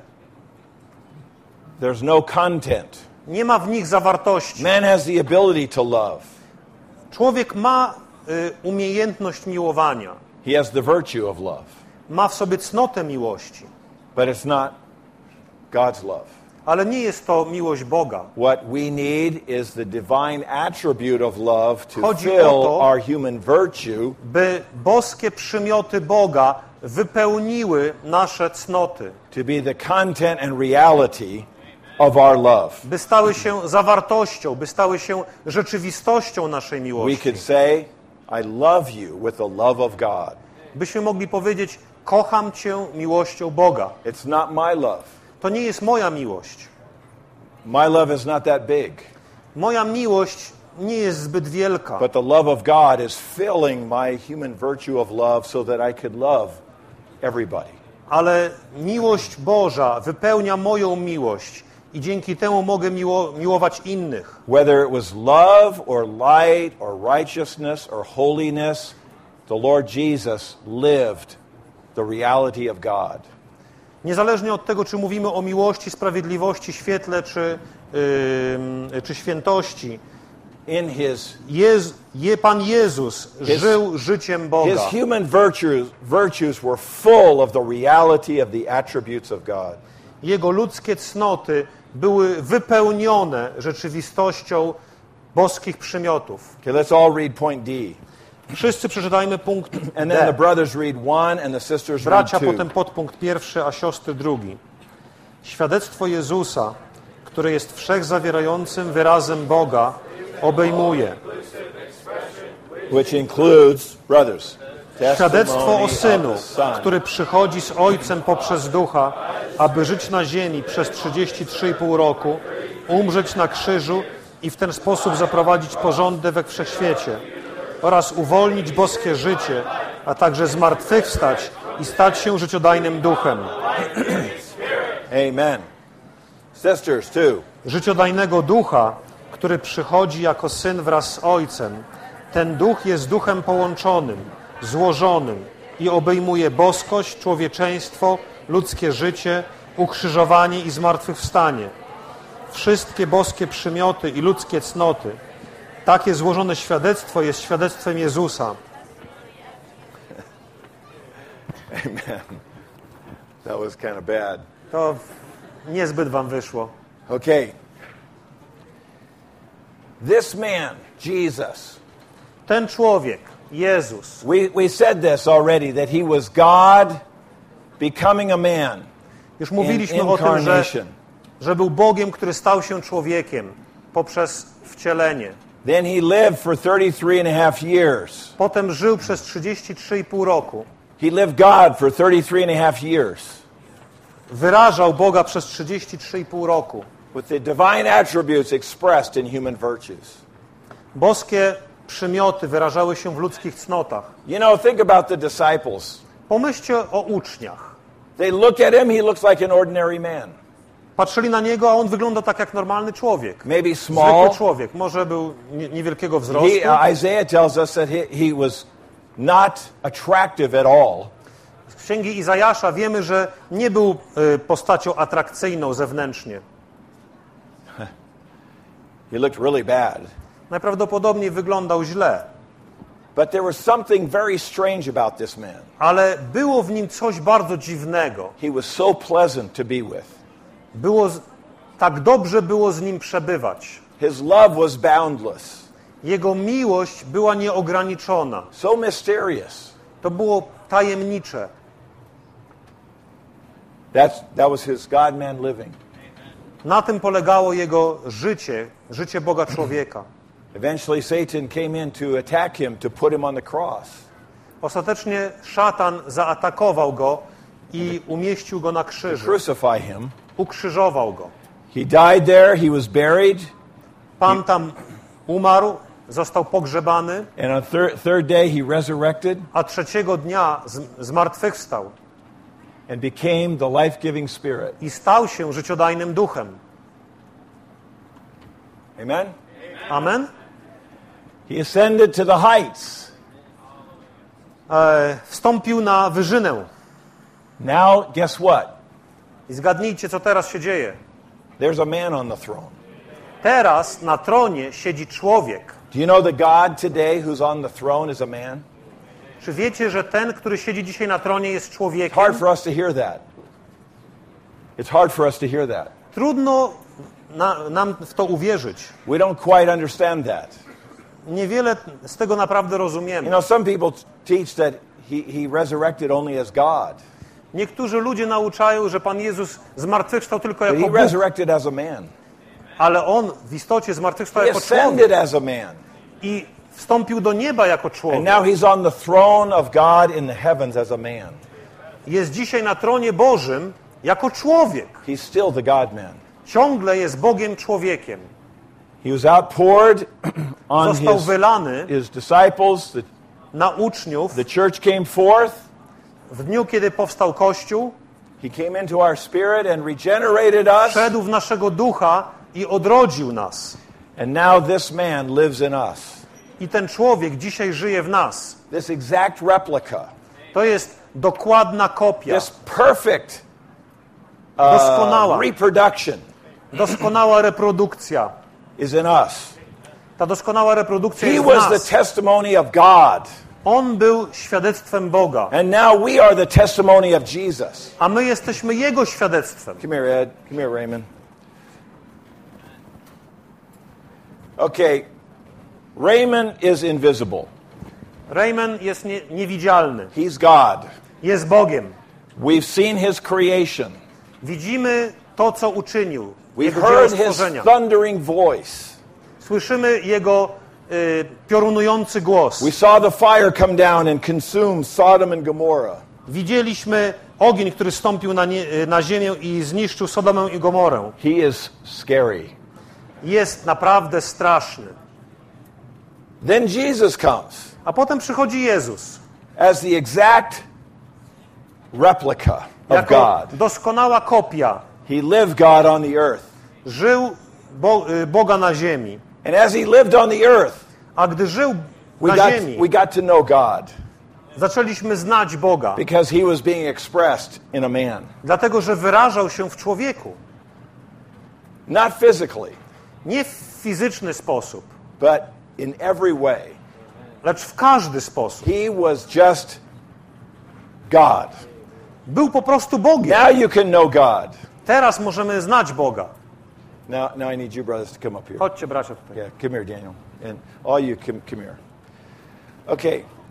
There's no content. Nie ma w nich zawartości. Man has the ability to love. Człowiek ma y, umiejętność miłowania. He has the virtue of love, Ma w sobie cnotę miłości. but it's not God's love. Ale nie jest to miłość Boga. What we need is the divine attribute of love to Chodzi fill o to, our human virtue, by boskie przymioty Boga wypełniły nasze cnoty. to be the content and reality of our love. By stały się zawartością, by stały się rzeczywistością naszej We miłości. could say, I love you with the love of God. Byśmy mogli powiedzieć, kocham Cię miłością Boga. It's not my love. To nie jest moja miłość. My love is not that big. Moja miłość nie jest zbyt wielka. But the love of God is filling my human virtue of love so that I could love everybody. Ale miłość Boża wypełnia moją miłość i dzięki temu mogę miło, miłować innych. Whether it was love or light or righteousness or holiness, the Lord Jesus lived the reality of God. Niezależnie od tego, czy mówimy o miłości, sprawiedliwości, świetle czy, yy, czy świętości, In his, Jez, je, Pan Jezus żył życiem Boga. his human virtues, virtues were full of the reality of the attributes of God. Jego ludzkie cnoty były wypełnione rzeczywistością boskich przymiotów. Okay, let's all read point D. Wszyscy przeczytajmy punkt And then D. the brothers read one and the sisters read Bracia, two. potem podpunkt pierwszy, a siostry drugi. Świadectwo Jezusa, które jest wszechzawierającym wyrazem Boga, obejmuje Which includes, brothers, świadectwo o testimony Synu, of the Son. który przychodzi z Ojcem poprzez Ducha, aby żyć na ziemi przez trzydzieści trzy i pół roku, umrzeć na krzyżu i w ten sposób zaprowadzić porządek we wszechświecie oraz uwolnić boskie życie, a także zmartwychwstać i stać się życiodajnym duchem. Amen. Sisters, too. Życiodajnego ducha, który przychodzi jako Syn wraz z Ojcem. Ten duch jest duchem połączonym, złożonym i obejmuje boskość, człowieczeństwo, ludzkie życie, ukrzyżowanie i zmartwychwstanie. Wszystkie boskie przymioty i ludzkie cnoty. Takie złożone świadectwo jest świadectwem Jezusa. Amen. That was kind of bad. To niezbyt wam wyszło. Okay. This man, Jesus, Ten człowiek, Jezus. We, we said this already, that he was God becoming a man. Już mówiliśmy o tym, że, że był Bogiem, który stał się człowiekiem poprzez wcielenie. Then he lived for thirty-three and a half years. Potem żył przez trzydzieści trzy i pół roku. He lived God for thirty-three and a half years. Wyrażał Boga przez trzydzieści trzy i pół roku. With the divine attributes expressed in human virtues. Boskie przymioty wyrażały się w ludzkich cnotach. You know, think about the disciples. Pomyślcie o uczniach. They look at him, he looks like an ordinary man. Patrzyli na niego, a on wygląda tak jak normalny człowiek. Maybe small. Zwykły człowiek. Może był nie, niewielkiego wzrostu. He, uh, Isaiah tells us that he, he was not attractive at all. Z księgi Izajasza wiemy, że nie był y, postacią atrakcyjną zewnętrznie. He looked really bad. Najprawdopodobniej wyglądał źle. But there was something very strange about this man. Ale było w nim coś bardzo dziwnego. He was so pleasant to be with. Było z, tak dobrze było z nim przebywać. His love was boundless. Jego miłość była nieograniczona. So mysterious. To było tajemnicze. That's, that was his God-man living. Na tym polegało jego życie, życie Boga człowieka. Eventually Satan came in to attack him, to put him on the cross. Ostatecznie szatan zaatakował go i umieścił go na krzyżu. Crucify him. Ukrzyżował go. He died there, he was buried. Pan tam umarł, został pogrzebany. And on thir- third day he resurrected. A trzeciego dnia z- zmartwychwstał. And became the life-giving spirit. I stał się życiodajnym duchem. Amen? Amen? He ascended to the heights. E, wstąpił na wyżynę. Now, guess what? I zgadnijcie, co teraz się dzieje. There's a man on the throne. Teraz na tronie siedzi człowiek. Do you know that God today who's on the throne is a man? Czy wiecie, że ten, który siedzi dzisiaj na tronie, jest It's człowiekiem? hard for us to hear that. It's hard for us to hear that. Trudno na, nam w to uwierzyć. We don't quite understand that. Niewiele z tego naprawdę You rozumiemy. know, some people t- teach that he, he resurrected only as God. Niektórzy ludzie nauczają, że Pan Jezus zmartwychwstał tylko But jako he Bóg, resurrected as a man. ale On w istocie zmartwychwstał He jako człowiek ascended as a man. i wstąpił do nieba jako And człowiek. now he's on the throne of God in the heavens as a man. Jest dzisiaj na tronie Bożym jako człowiek. He's still the God-man. Ciągle jest Bogiem człowiekiem. He was outpoured on Został his, wylany his disciples. The, na uczniów the church came forth. w dniu, kiedy powstał Kościół. He came into our spirit and regenerated us. Wszedł w naszego ducha i odrodził nas. And now this man lives in us. I ten człowiek dzisiaj żyje w nas. This exact replica. To jest dokładna kopia. This perfect uh, Doskonała. reproduction Doskonała reprodukcja. is in us. Ta doskonała reprodukcja He jest w was the nas. testimony of God. On był świadectwem Boga. And now we are the testimony of Jesus. A my jesteśmy Jego świadectwem. Come here, Ed. Come here, Raymond. Okay. Raymond is invisible. Raymond jest nie, niewidzialny. He's God. Jest Bogiem. We've seen his creation. Widzimy to, co uczynił. We've Jego dzieło heard his stworzenia. thundering voice. Słyszymy Jego y, piorunujący głos. We saw the fire come down and consume Sodom and Gomorrah. Widzieliśmy ogień, który stąpił na, nie, na ziemię i zniszczył Sodomę i Gomorę. He is scary. Jest naprawdę straszny. Then Jesus comes A potem przychodzi Jezus. as the exact replica of Jako God. doskonała kopia. He lived God on the earth. Żył Bo, y, Boga na ziemi. And as he lived on the earth, A gdy żył we na got, ziemi, we got to know God zaczęliśmy znać Boga. because he was being expressed in a man. Dlatego, że wyrażał się w człowieku. Not physically, Nie w fizyczny sposób, but in every way. lecz w każdy sposób. He was just God. Był po prostu Bogiem. Now you can know God. Teraz możemy znać Boga. Now, now I need you brothers to come up here. Chodźcie, bracia, tutaj. Yeah, come here, Daniel. And all you, come, come here. Okay,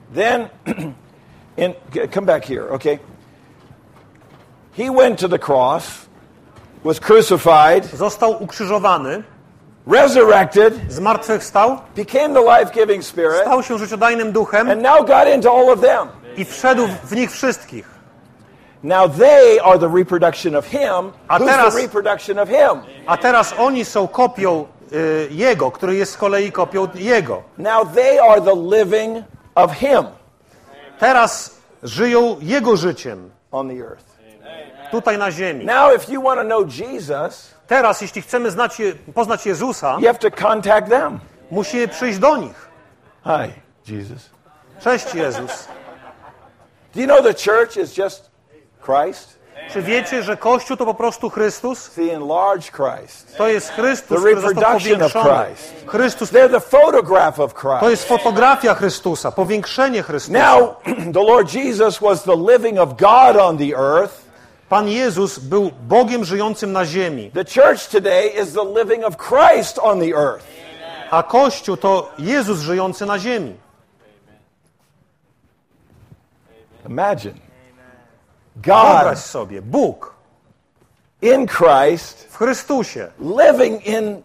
Then, in, come back here, okay? He went to the cross, was crucified, Został ukrzyżowany, resurrected, zmartwychwstał, became the life-giving Spirit, stał się życiodajnym duchem and now got into all of them. i wszedł w nich wszystkich. Now they are the reproduction of Him. A Who's teraz- the reproduction of Him? A teraz oni są kopią y, Jego, który jest z kolei kopią Jego. Now they are the living of Him Teraz żyją Jego życiem on the earth. tutaj na ziemi. Now if you want to know Jesus, Teraz, jeśli chcemy znać, Je- poznać Jezusa, you have to contact them. musimy przyjść do nich. Hi, Jesus. Cześć Jezus. Do you know the church is just Christ? Czy wiecie, że Kościół to po prostu Chrystus? The enlarged Christ. To jest Chrystus, The który został reproduction of powiększony. Christ. Chrystus They're the photograph of to Christ. jest fotografia Chrystusa, powiększenie Chrystusa. Now, the Lord Jesus was the living of God on the earth. Pan Jezus był Bogiem żyjącym na ziemi, The church today is the living of Christ on the earth. a Kościół to Jezus żyjący na ziemi. Imagine. Wyobraź God sobie, Bóg in Christ w Chrystusie, living in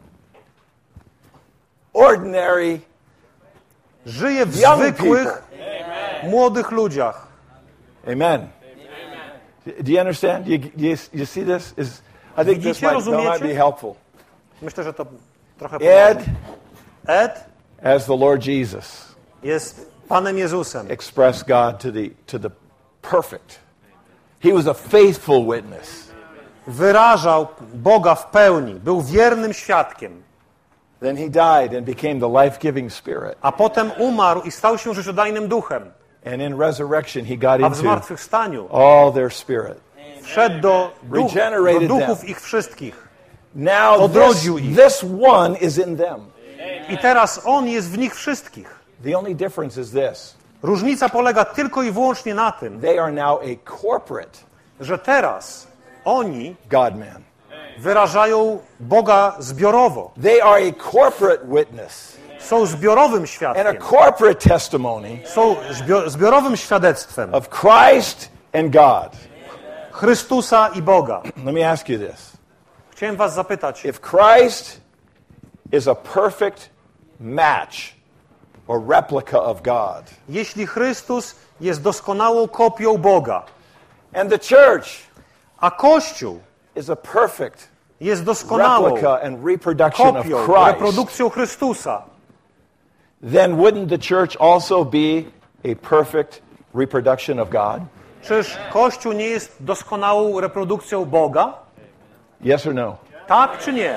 ordinary żyje w young zwykłych, people. młodych ludziach. Amen. Do you understand? Do you, do you, you see this? Is I think this Widzicie, might, that might rozumiecie? be helpful. Myślę, że to trochę Ed pomoże. Ed as the Lord Jesus jest Panem Jezusem. expressed God to the to the perfect. He was a faithful witness. Wyrażał Boga w pełni, był wiernym świadkiem, Then he died and became the life-giving Spirit. a potem umarł i stał się życiodajnym duchem, And in resurrection, he got a w into zmartwychwstaniu all their spirit. wszedł do, duch, do Regenerated duchów them. ich wszystkich. Now this, Odrodził ich. this one is in them. I teraz On jest w nich wszystkich. The only difference is this. Różnica polega tylko i wyłącznie na tym, They are now a corporate że teraz oni God-man. wyrażają Boga zbiorowo. They are a corporate witness Są zbiorowym and a świadkiem. corporate testimony Są zbio- zbiorowym świadectwem of Christ and God. Chrystusa i Boga. Let me ask you this. Chciałem was zapytać, If Christ is a perfect match or replica of God, jeśli Chrystus jest doskonałą kopią Boga, and the church a Kościół is a perfect jest doskonałą replica and reproduction of kopią, Christ, reprodukcją Chrystusa, then wouldn't the church also be a perfect reproduction of God? czyż Kościół nie jest doskonałą reprodukcją Boga? Yes or no? Tak czy nie?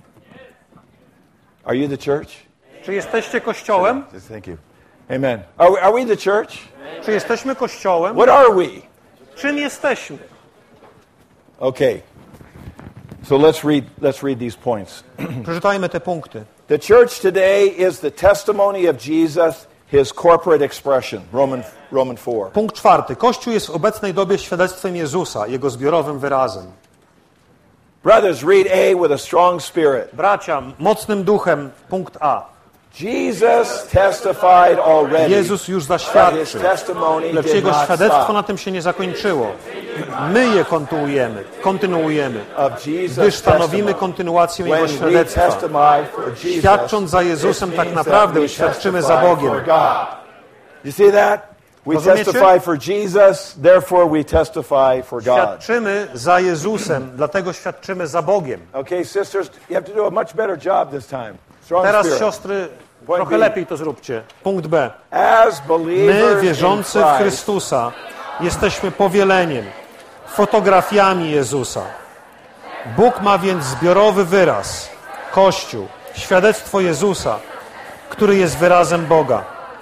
Are you the church? Czy jesteście Kościołem? Yes, thank you. Amen. Are we, are we the church? Czy jesteśmy Kościołem? What are we? Czym jesteśmy? Okay. So let's read let's read these points. Przeczytajmy te punkty. The church today is the testimony of Jesus, his corporate expression. Roman Roman four. Punkt czwarty. Kościół jest w obecnej dobie świadectwem Jezusa, Jego zbiorowym wyrazem. Brothers, read A with a strong spirit. Bracia, mocnym duchem, punkt A. Jesus testified already. Jezus już But his zaświadczył, testimony lecz did Jego not świadectwo stop. na tym się nie zakończyło. My je kontynuujemy, kontynuujemy, Of Jesus' gdyż stanowimy testimony. kontynuację Jego When we świadectwa. testify for Jesus, Świadcząc za Jezusem, it tak means naprawdę that we świadczymy za testify Bogiem. for God. You see that? We Rozumiecie? testify for Jesus, therefore we testify for God. Świadczymy za Jezusem, dlatego świadczymy za Bogiem. Okay, sisters, you have to do a much better job this time. Strong Teraz, spirit. siostry, Point trochę B. lepiej to zróbcie. Punkt B. As My, believers wierzący in w Christ, Chrystusa, jesteśmy powieleniem, fotografiami Jezusa. Bóg ma więc zbiorowy wyraz, Kościół, świadectwo Jezusa, który jest wyrazem Boga.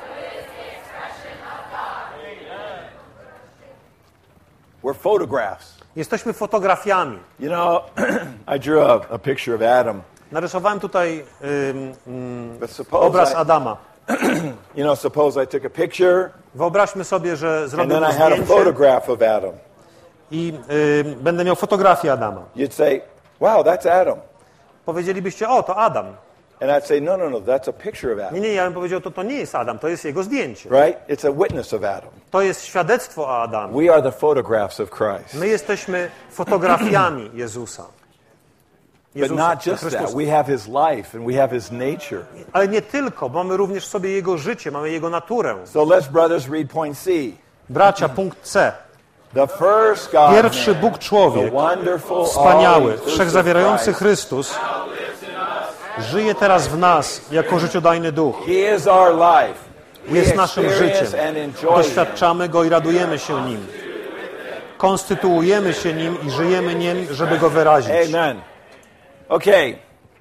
we're photographs. Jesteśmy fotografiami. You know, I drew a, a picture of Adam, Narysowałem tutaj ym, ym, but suppose obraz I, Adama. you know, suppose I took a picture Wyobraźmy sobie, że and zrobię then mu I had a zdjęcie photograph of Adam. i ym, będę miał fotografię Adama. You'd say, wow, that's Adam. Powiedzielibyście, o, to Adam. And I'd say, no, no, no, that's a picture of Nie, Adam. nie, ja bym powiedział, to to nie jest Adam, to jest jego zdjęcie. Right? It's a witness of Adam. To jest świadectwo o Adamie. We are the photographs of Christ. My jesteśmy fotografiami Jezusa. But Jezusa, not just that. Chrystusa. We have his life and we have his nature. Ale nie tylko, bo mamy również w sobie Jego życie, mamy Jego naturę. So let's, brothers, read point C. Bracia, punkt C. The first God, Pierwszy Bóg człowiek, the wonderful, wspaniały, all-inclusive wszechzawierający Christ. Chrystus, żyje teraz w nas jako życiodajny duch. He is our life. We Jest naszym experience życiem. and enjoy him. Doświadczamy Go i radujemy się Nim. Konstytuujemy się Nim i żyjemy Nim, żeby Go wyrazić. Amen. Okay.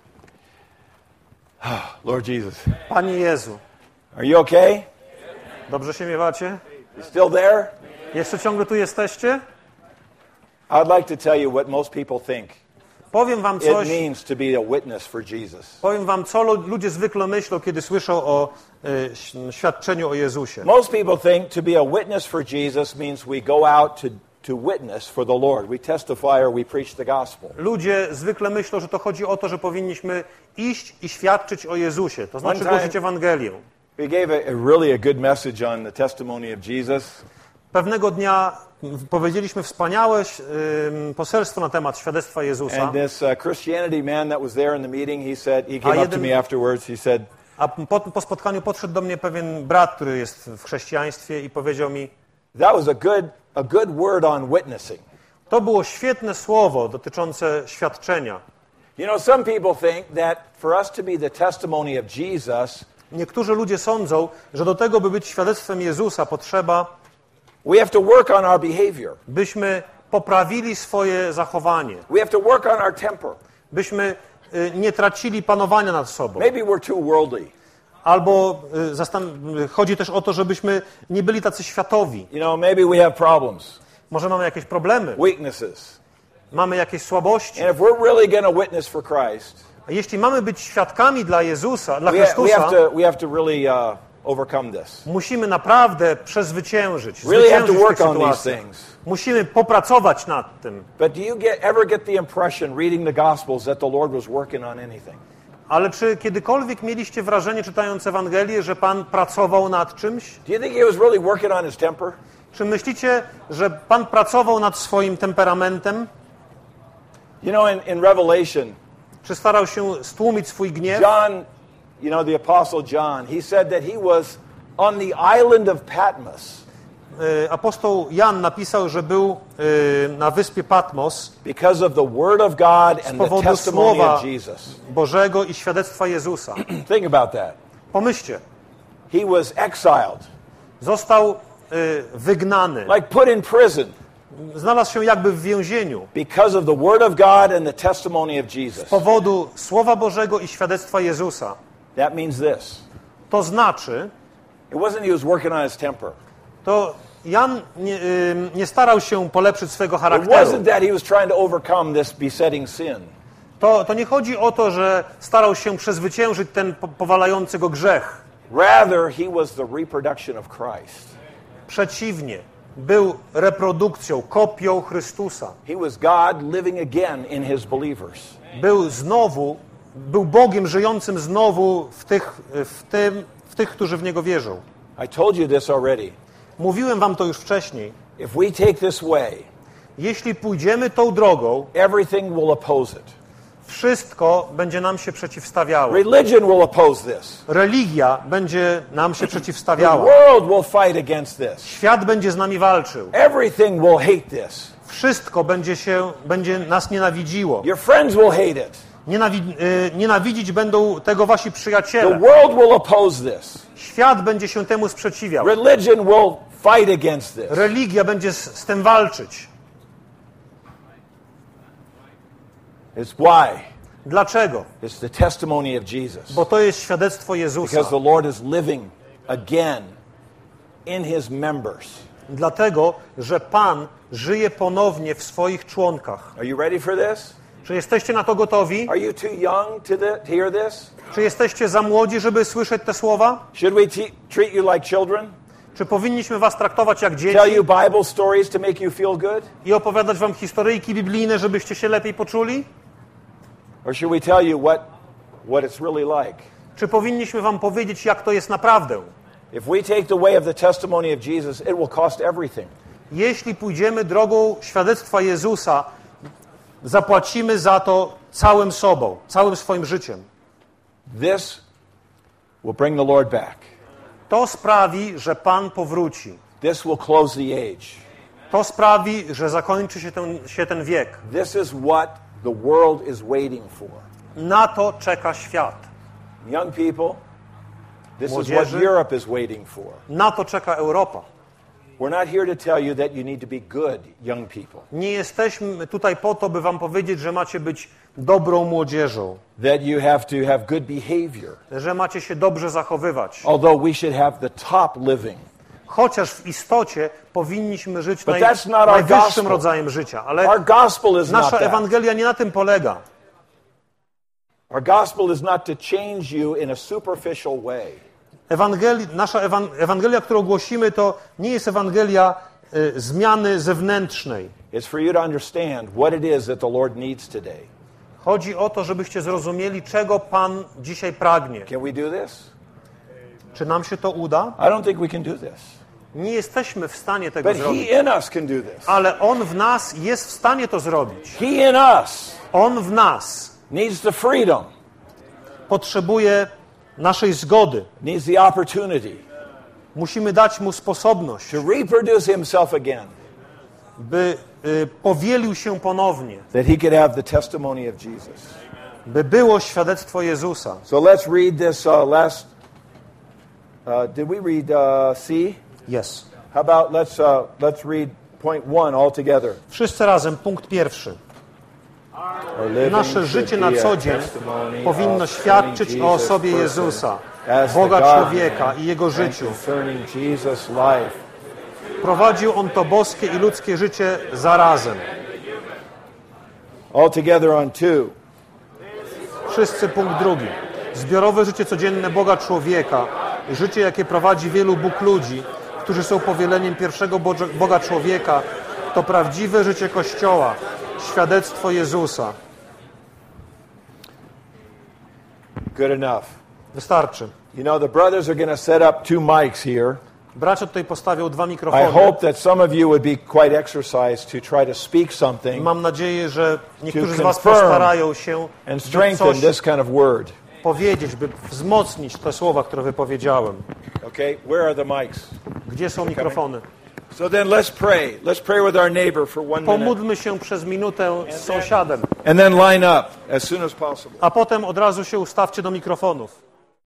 Lord Jesus. Panie Jezu, Are you okay? dobrze się miewacie? You still there? Jeszcze ciągle tu jesteście? I'd like to tell you what most people think Powiem wam it coś, means to be a witness for Jesus. powiem wam, co lu- ludzie zwykle myślą, kiedy słyszą o y, ś- świadczeniu o Jezusie. Most people think to be a witness for Jesus means we go out to, to witness for the Lord. We testify or we preach the gospel. Ludzie zwykle myślą, że to chodzi o to, że powinniśmy iść i świadczyć o Jezusie, to znaczy One time- głosić Ewangelię. We gave a, a really a good message on the testimony of Jesus. Pewnego dnia powiedzieliśmy wspaniałe ym, poselstwo na temat świadectwa Jezusa, And this uh, Christianity man that was there in the meeting, he said, he came A up to jeden- me afterwards, he said, a po, po spotkaniu podszedł do mnie pewien brat, który jest w chrześcijaństwie i powiedział mi, that was a good, a good word on witnessing. to było świetne słowo dotyczące świadczenia. You know, some people think that for us to be the testimony of Jesus, Niektórzy ludzie sądzą, że do tego, by być świadectwem Jezusa, potrzeba, we have to work on our behavior. byśmy poprawili swoje zachowanie, We have to work on our temper. byśmy y, nie tracili panowania nad sobą. Maybe we're too worldly. Albo y, zastan- y, chodzi też o to, żebyśmy nie byli tacy światowi. You know, maybe we have problems, Może mamy jakieś problemy, weaknesses. mamy jakieś słabości. And if we're really going to witness for Christ, A jeśli mamy być świadkami dla Jezusa, dla we, ha- we, Chrystusa, have, to, we have to really uh, overcome this. musimy naprawdę przezwyciężyć, Really have to zwyciężyć w tych work on these sytuacjach. things. Musimy popracować nad tym. But do you get, ever get the impression, reading the Gospels, that the Lord was working on anything? Ale czy kiedykolwiek mieliście wrażenie, czytając Ewangelię, że Pan pracował nad czymś? Do you think he was really working on his temper? Czy myślicie, że Pan pracował nad swoim temperamentem? You know, in, in Revelation, Czy starał się stłumić swój gniew? John, you know, the Apostle John, he said that he was on the island of Patmos Y, Apostoł Jan napisał, że był y, na wyspie Patmos because of the Word of God z and the powodu testimony Słowa of Jesus. Bożego i świadectwa Jezusa. Think about that. Pomyślcie, He was exiled, został y, wygnany, like put in prison znalazł się jakby w więzieniu because of the Word of God and the testimony of Jesus. z powodu Słowa Bożego i świadectwa Jezusa. That means this. To znaczy, It wasn't he was working on his temper. to Jan nie, y, nie starał się polepszyć swego It charakteru. wasn't that he was trying to overcome this besetting sin. To, to nie chodzi o to, że starał się przezwyciężyć ten po, powalający go grzech. Rather, he was the reproduction of Christ. Przeciwnie, był reprodukcją, kopią Chrystusa. He was God living again in his believers. Był znowu, był Bogiem żyjącym znowu w tych, w tym, w tych, którzy w Niego wierzą. I told you this already. Mówiłem wam to już wcześniej. If we take this way, Jeśli pójdziemy tą drogą, everything will oppose it. wszystko będzie nam się przeciwstawiało. Religion will oppose this. Religia będzie nam się The przeciwstawiała. world will fight against this. Świat będzie z nami walczył. Everything will hate this. Wszystko będzie się, będzie nas nienawidziło. Your friends will hate it. Nienawi- y, nienawidzić będą tego wasi The przyjaciele. world will oppose this. Świat będzie się temu sprzeciwiał. Religion will fight against this. Religia będzie z, z tym walczyć. It's why. Dlaczego? It's the testimony of Jesus. Bo to jest świadectwo Jezusa. Because the Lord is living again in his members. Dlatego, że Pan żyje ponownie w swoich członkach. Are you ready for this? Czy jesteście na to gotowi? Are you too young to, the, to hear this? Czy jesteście za młodzi, żeby słyszeć te słowa? Should we te- treat you like children? Czy powinniśmy was traktować jak Tell dzieci you Bible stories to make you feel good? i opowiadać wam historyjki biblijne, żebyście się lepiej poczuli? Or should we tell you what what it's really like. Czy powinniśmy wam powiedzieć, jak to jest naprawdę? If we take the way of the testimony of Jesus, it will cost everything. Jeśli pójdziemy drogą świadectwa Jezusa, zapłacimy za to całym sobą, całym swoim życiem. This will bring the Lord back. To sprawi, że Pan powróci. This will close the age. To sprawi, że zakończy się ten, się ten wiek. This is what the world is waiting for. Na to czeka świat. Young people, this Młodzieży, is what Europe is waiting for. Na to czeka Europa. We're not here to tell you that you need to be good, young people. Nie jesteśmy tutaj po to, by wam powiedzieć, że macie być dobrą młodzieżą, That you have to have good behavior. że macie się dobrze zachowywać. Although we should have the top living. Chociaż w istocie powinniśmy żyć But naj, that's not our najwyższym gospel. rodzajem życia. Ale Our gospel is not nasza that. Ewangelia nie na tym polega. Our gospel is not to change you in a superficial way. Ewangeli, nasza ewan, Ewangelia, którą głosimy, to nie jest Ewangelia y, zmiany zewnętrznej. It's for you to understand what it is that the Lord needs today. Chodzi o to, żebyście zrozumieli, czego Pan dzisiaj pragnie. Can we do this? Czy nam się to uda? I don't think we can do this. Nie jesteśmy w stanie tego But zrobić. He in us can do this. Ale On w nas jest w stanie to zrobić. He in us On w nas needs the freedom, potrzebuje naszej zgody. needs the opportunity Musimy dać Mu sposobność, to reproduce Himself again, by y, powielił się ponownie, that He could have the testimony of Jesus. by było świadectwo Jezusa. So let's read this uh, last. Uh, did we read uh, C? Jest. How about let's uh, let's read point one all together. Wszyscy razem, punkt pierwszy. Nasze życie na co dzień powinno świadczyć o osobie Jezusa, Boga człowieka i Jego życiu. Prowadził On to boskie i ludzkie życie zarazem. All together on two. Wszyscy, punkt drugi. Zbiorowe życie codzienne Boga człowieka, życie, jakie prowadzi wielu Bóg ludzi, którzy są powieleniem pierwszego Boga człowieka, to prawdziwe życie Kościoła, świadectwo Jezusa. Good enough. Wystarczy. You know, the brothers are going to set up two mics here. Bracia tutaj postawią dwa I mikrofony. hope that some of you would be quite exercised to try to speak something Mam nadzieję, że niektórzy z To was confirm postarają się and by strengthen coś this kind of word. powiedzieć, by wzmocnić te słowa, które wypowiedziałem. Okay, where are the mics? Gdzie są mikrofony? So then let's pray. Let's pray with our neighbor for one minute. Pomódlmy się przez minutę z sąsiadem, And then line up as soon as possible. a potem od razu się ustawcie do mikrofonów.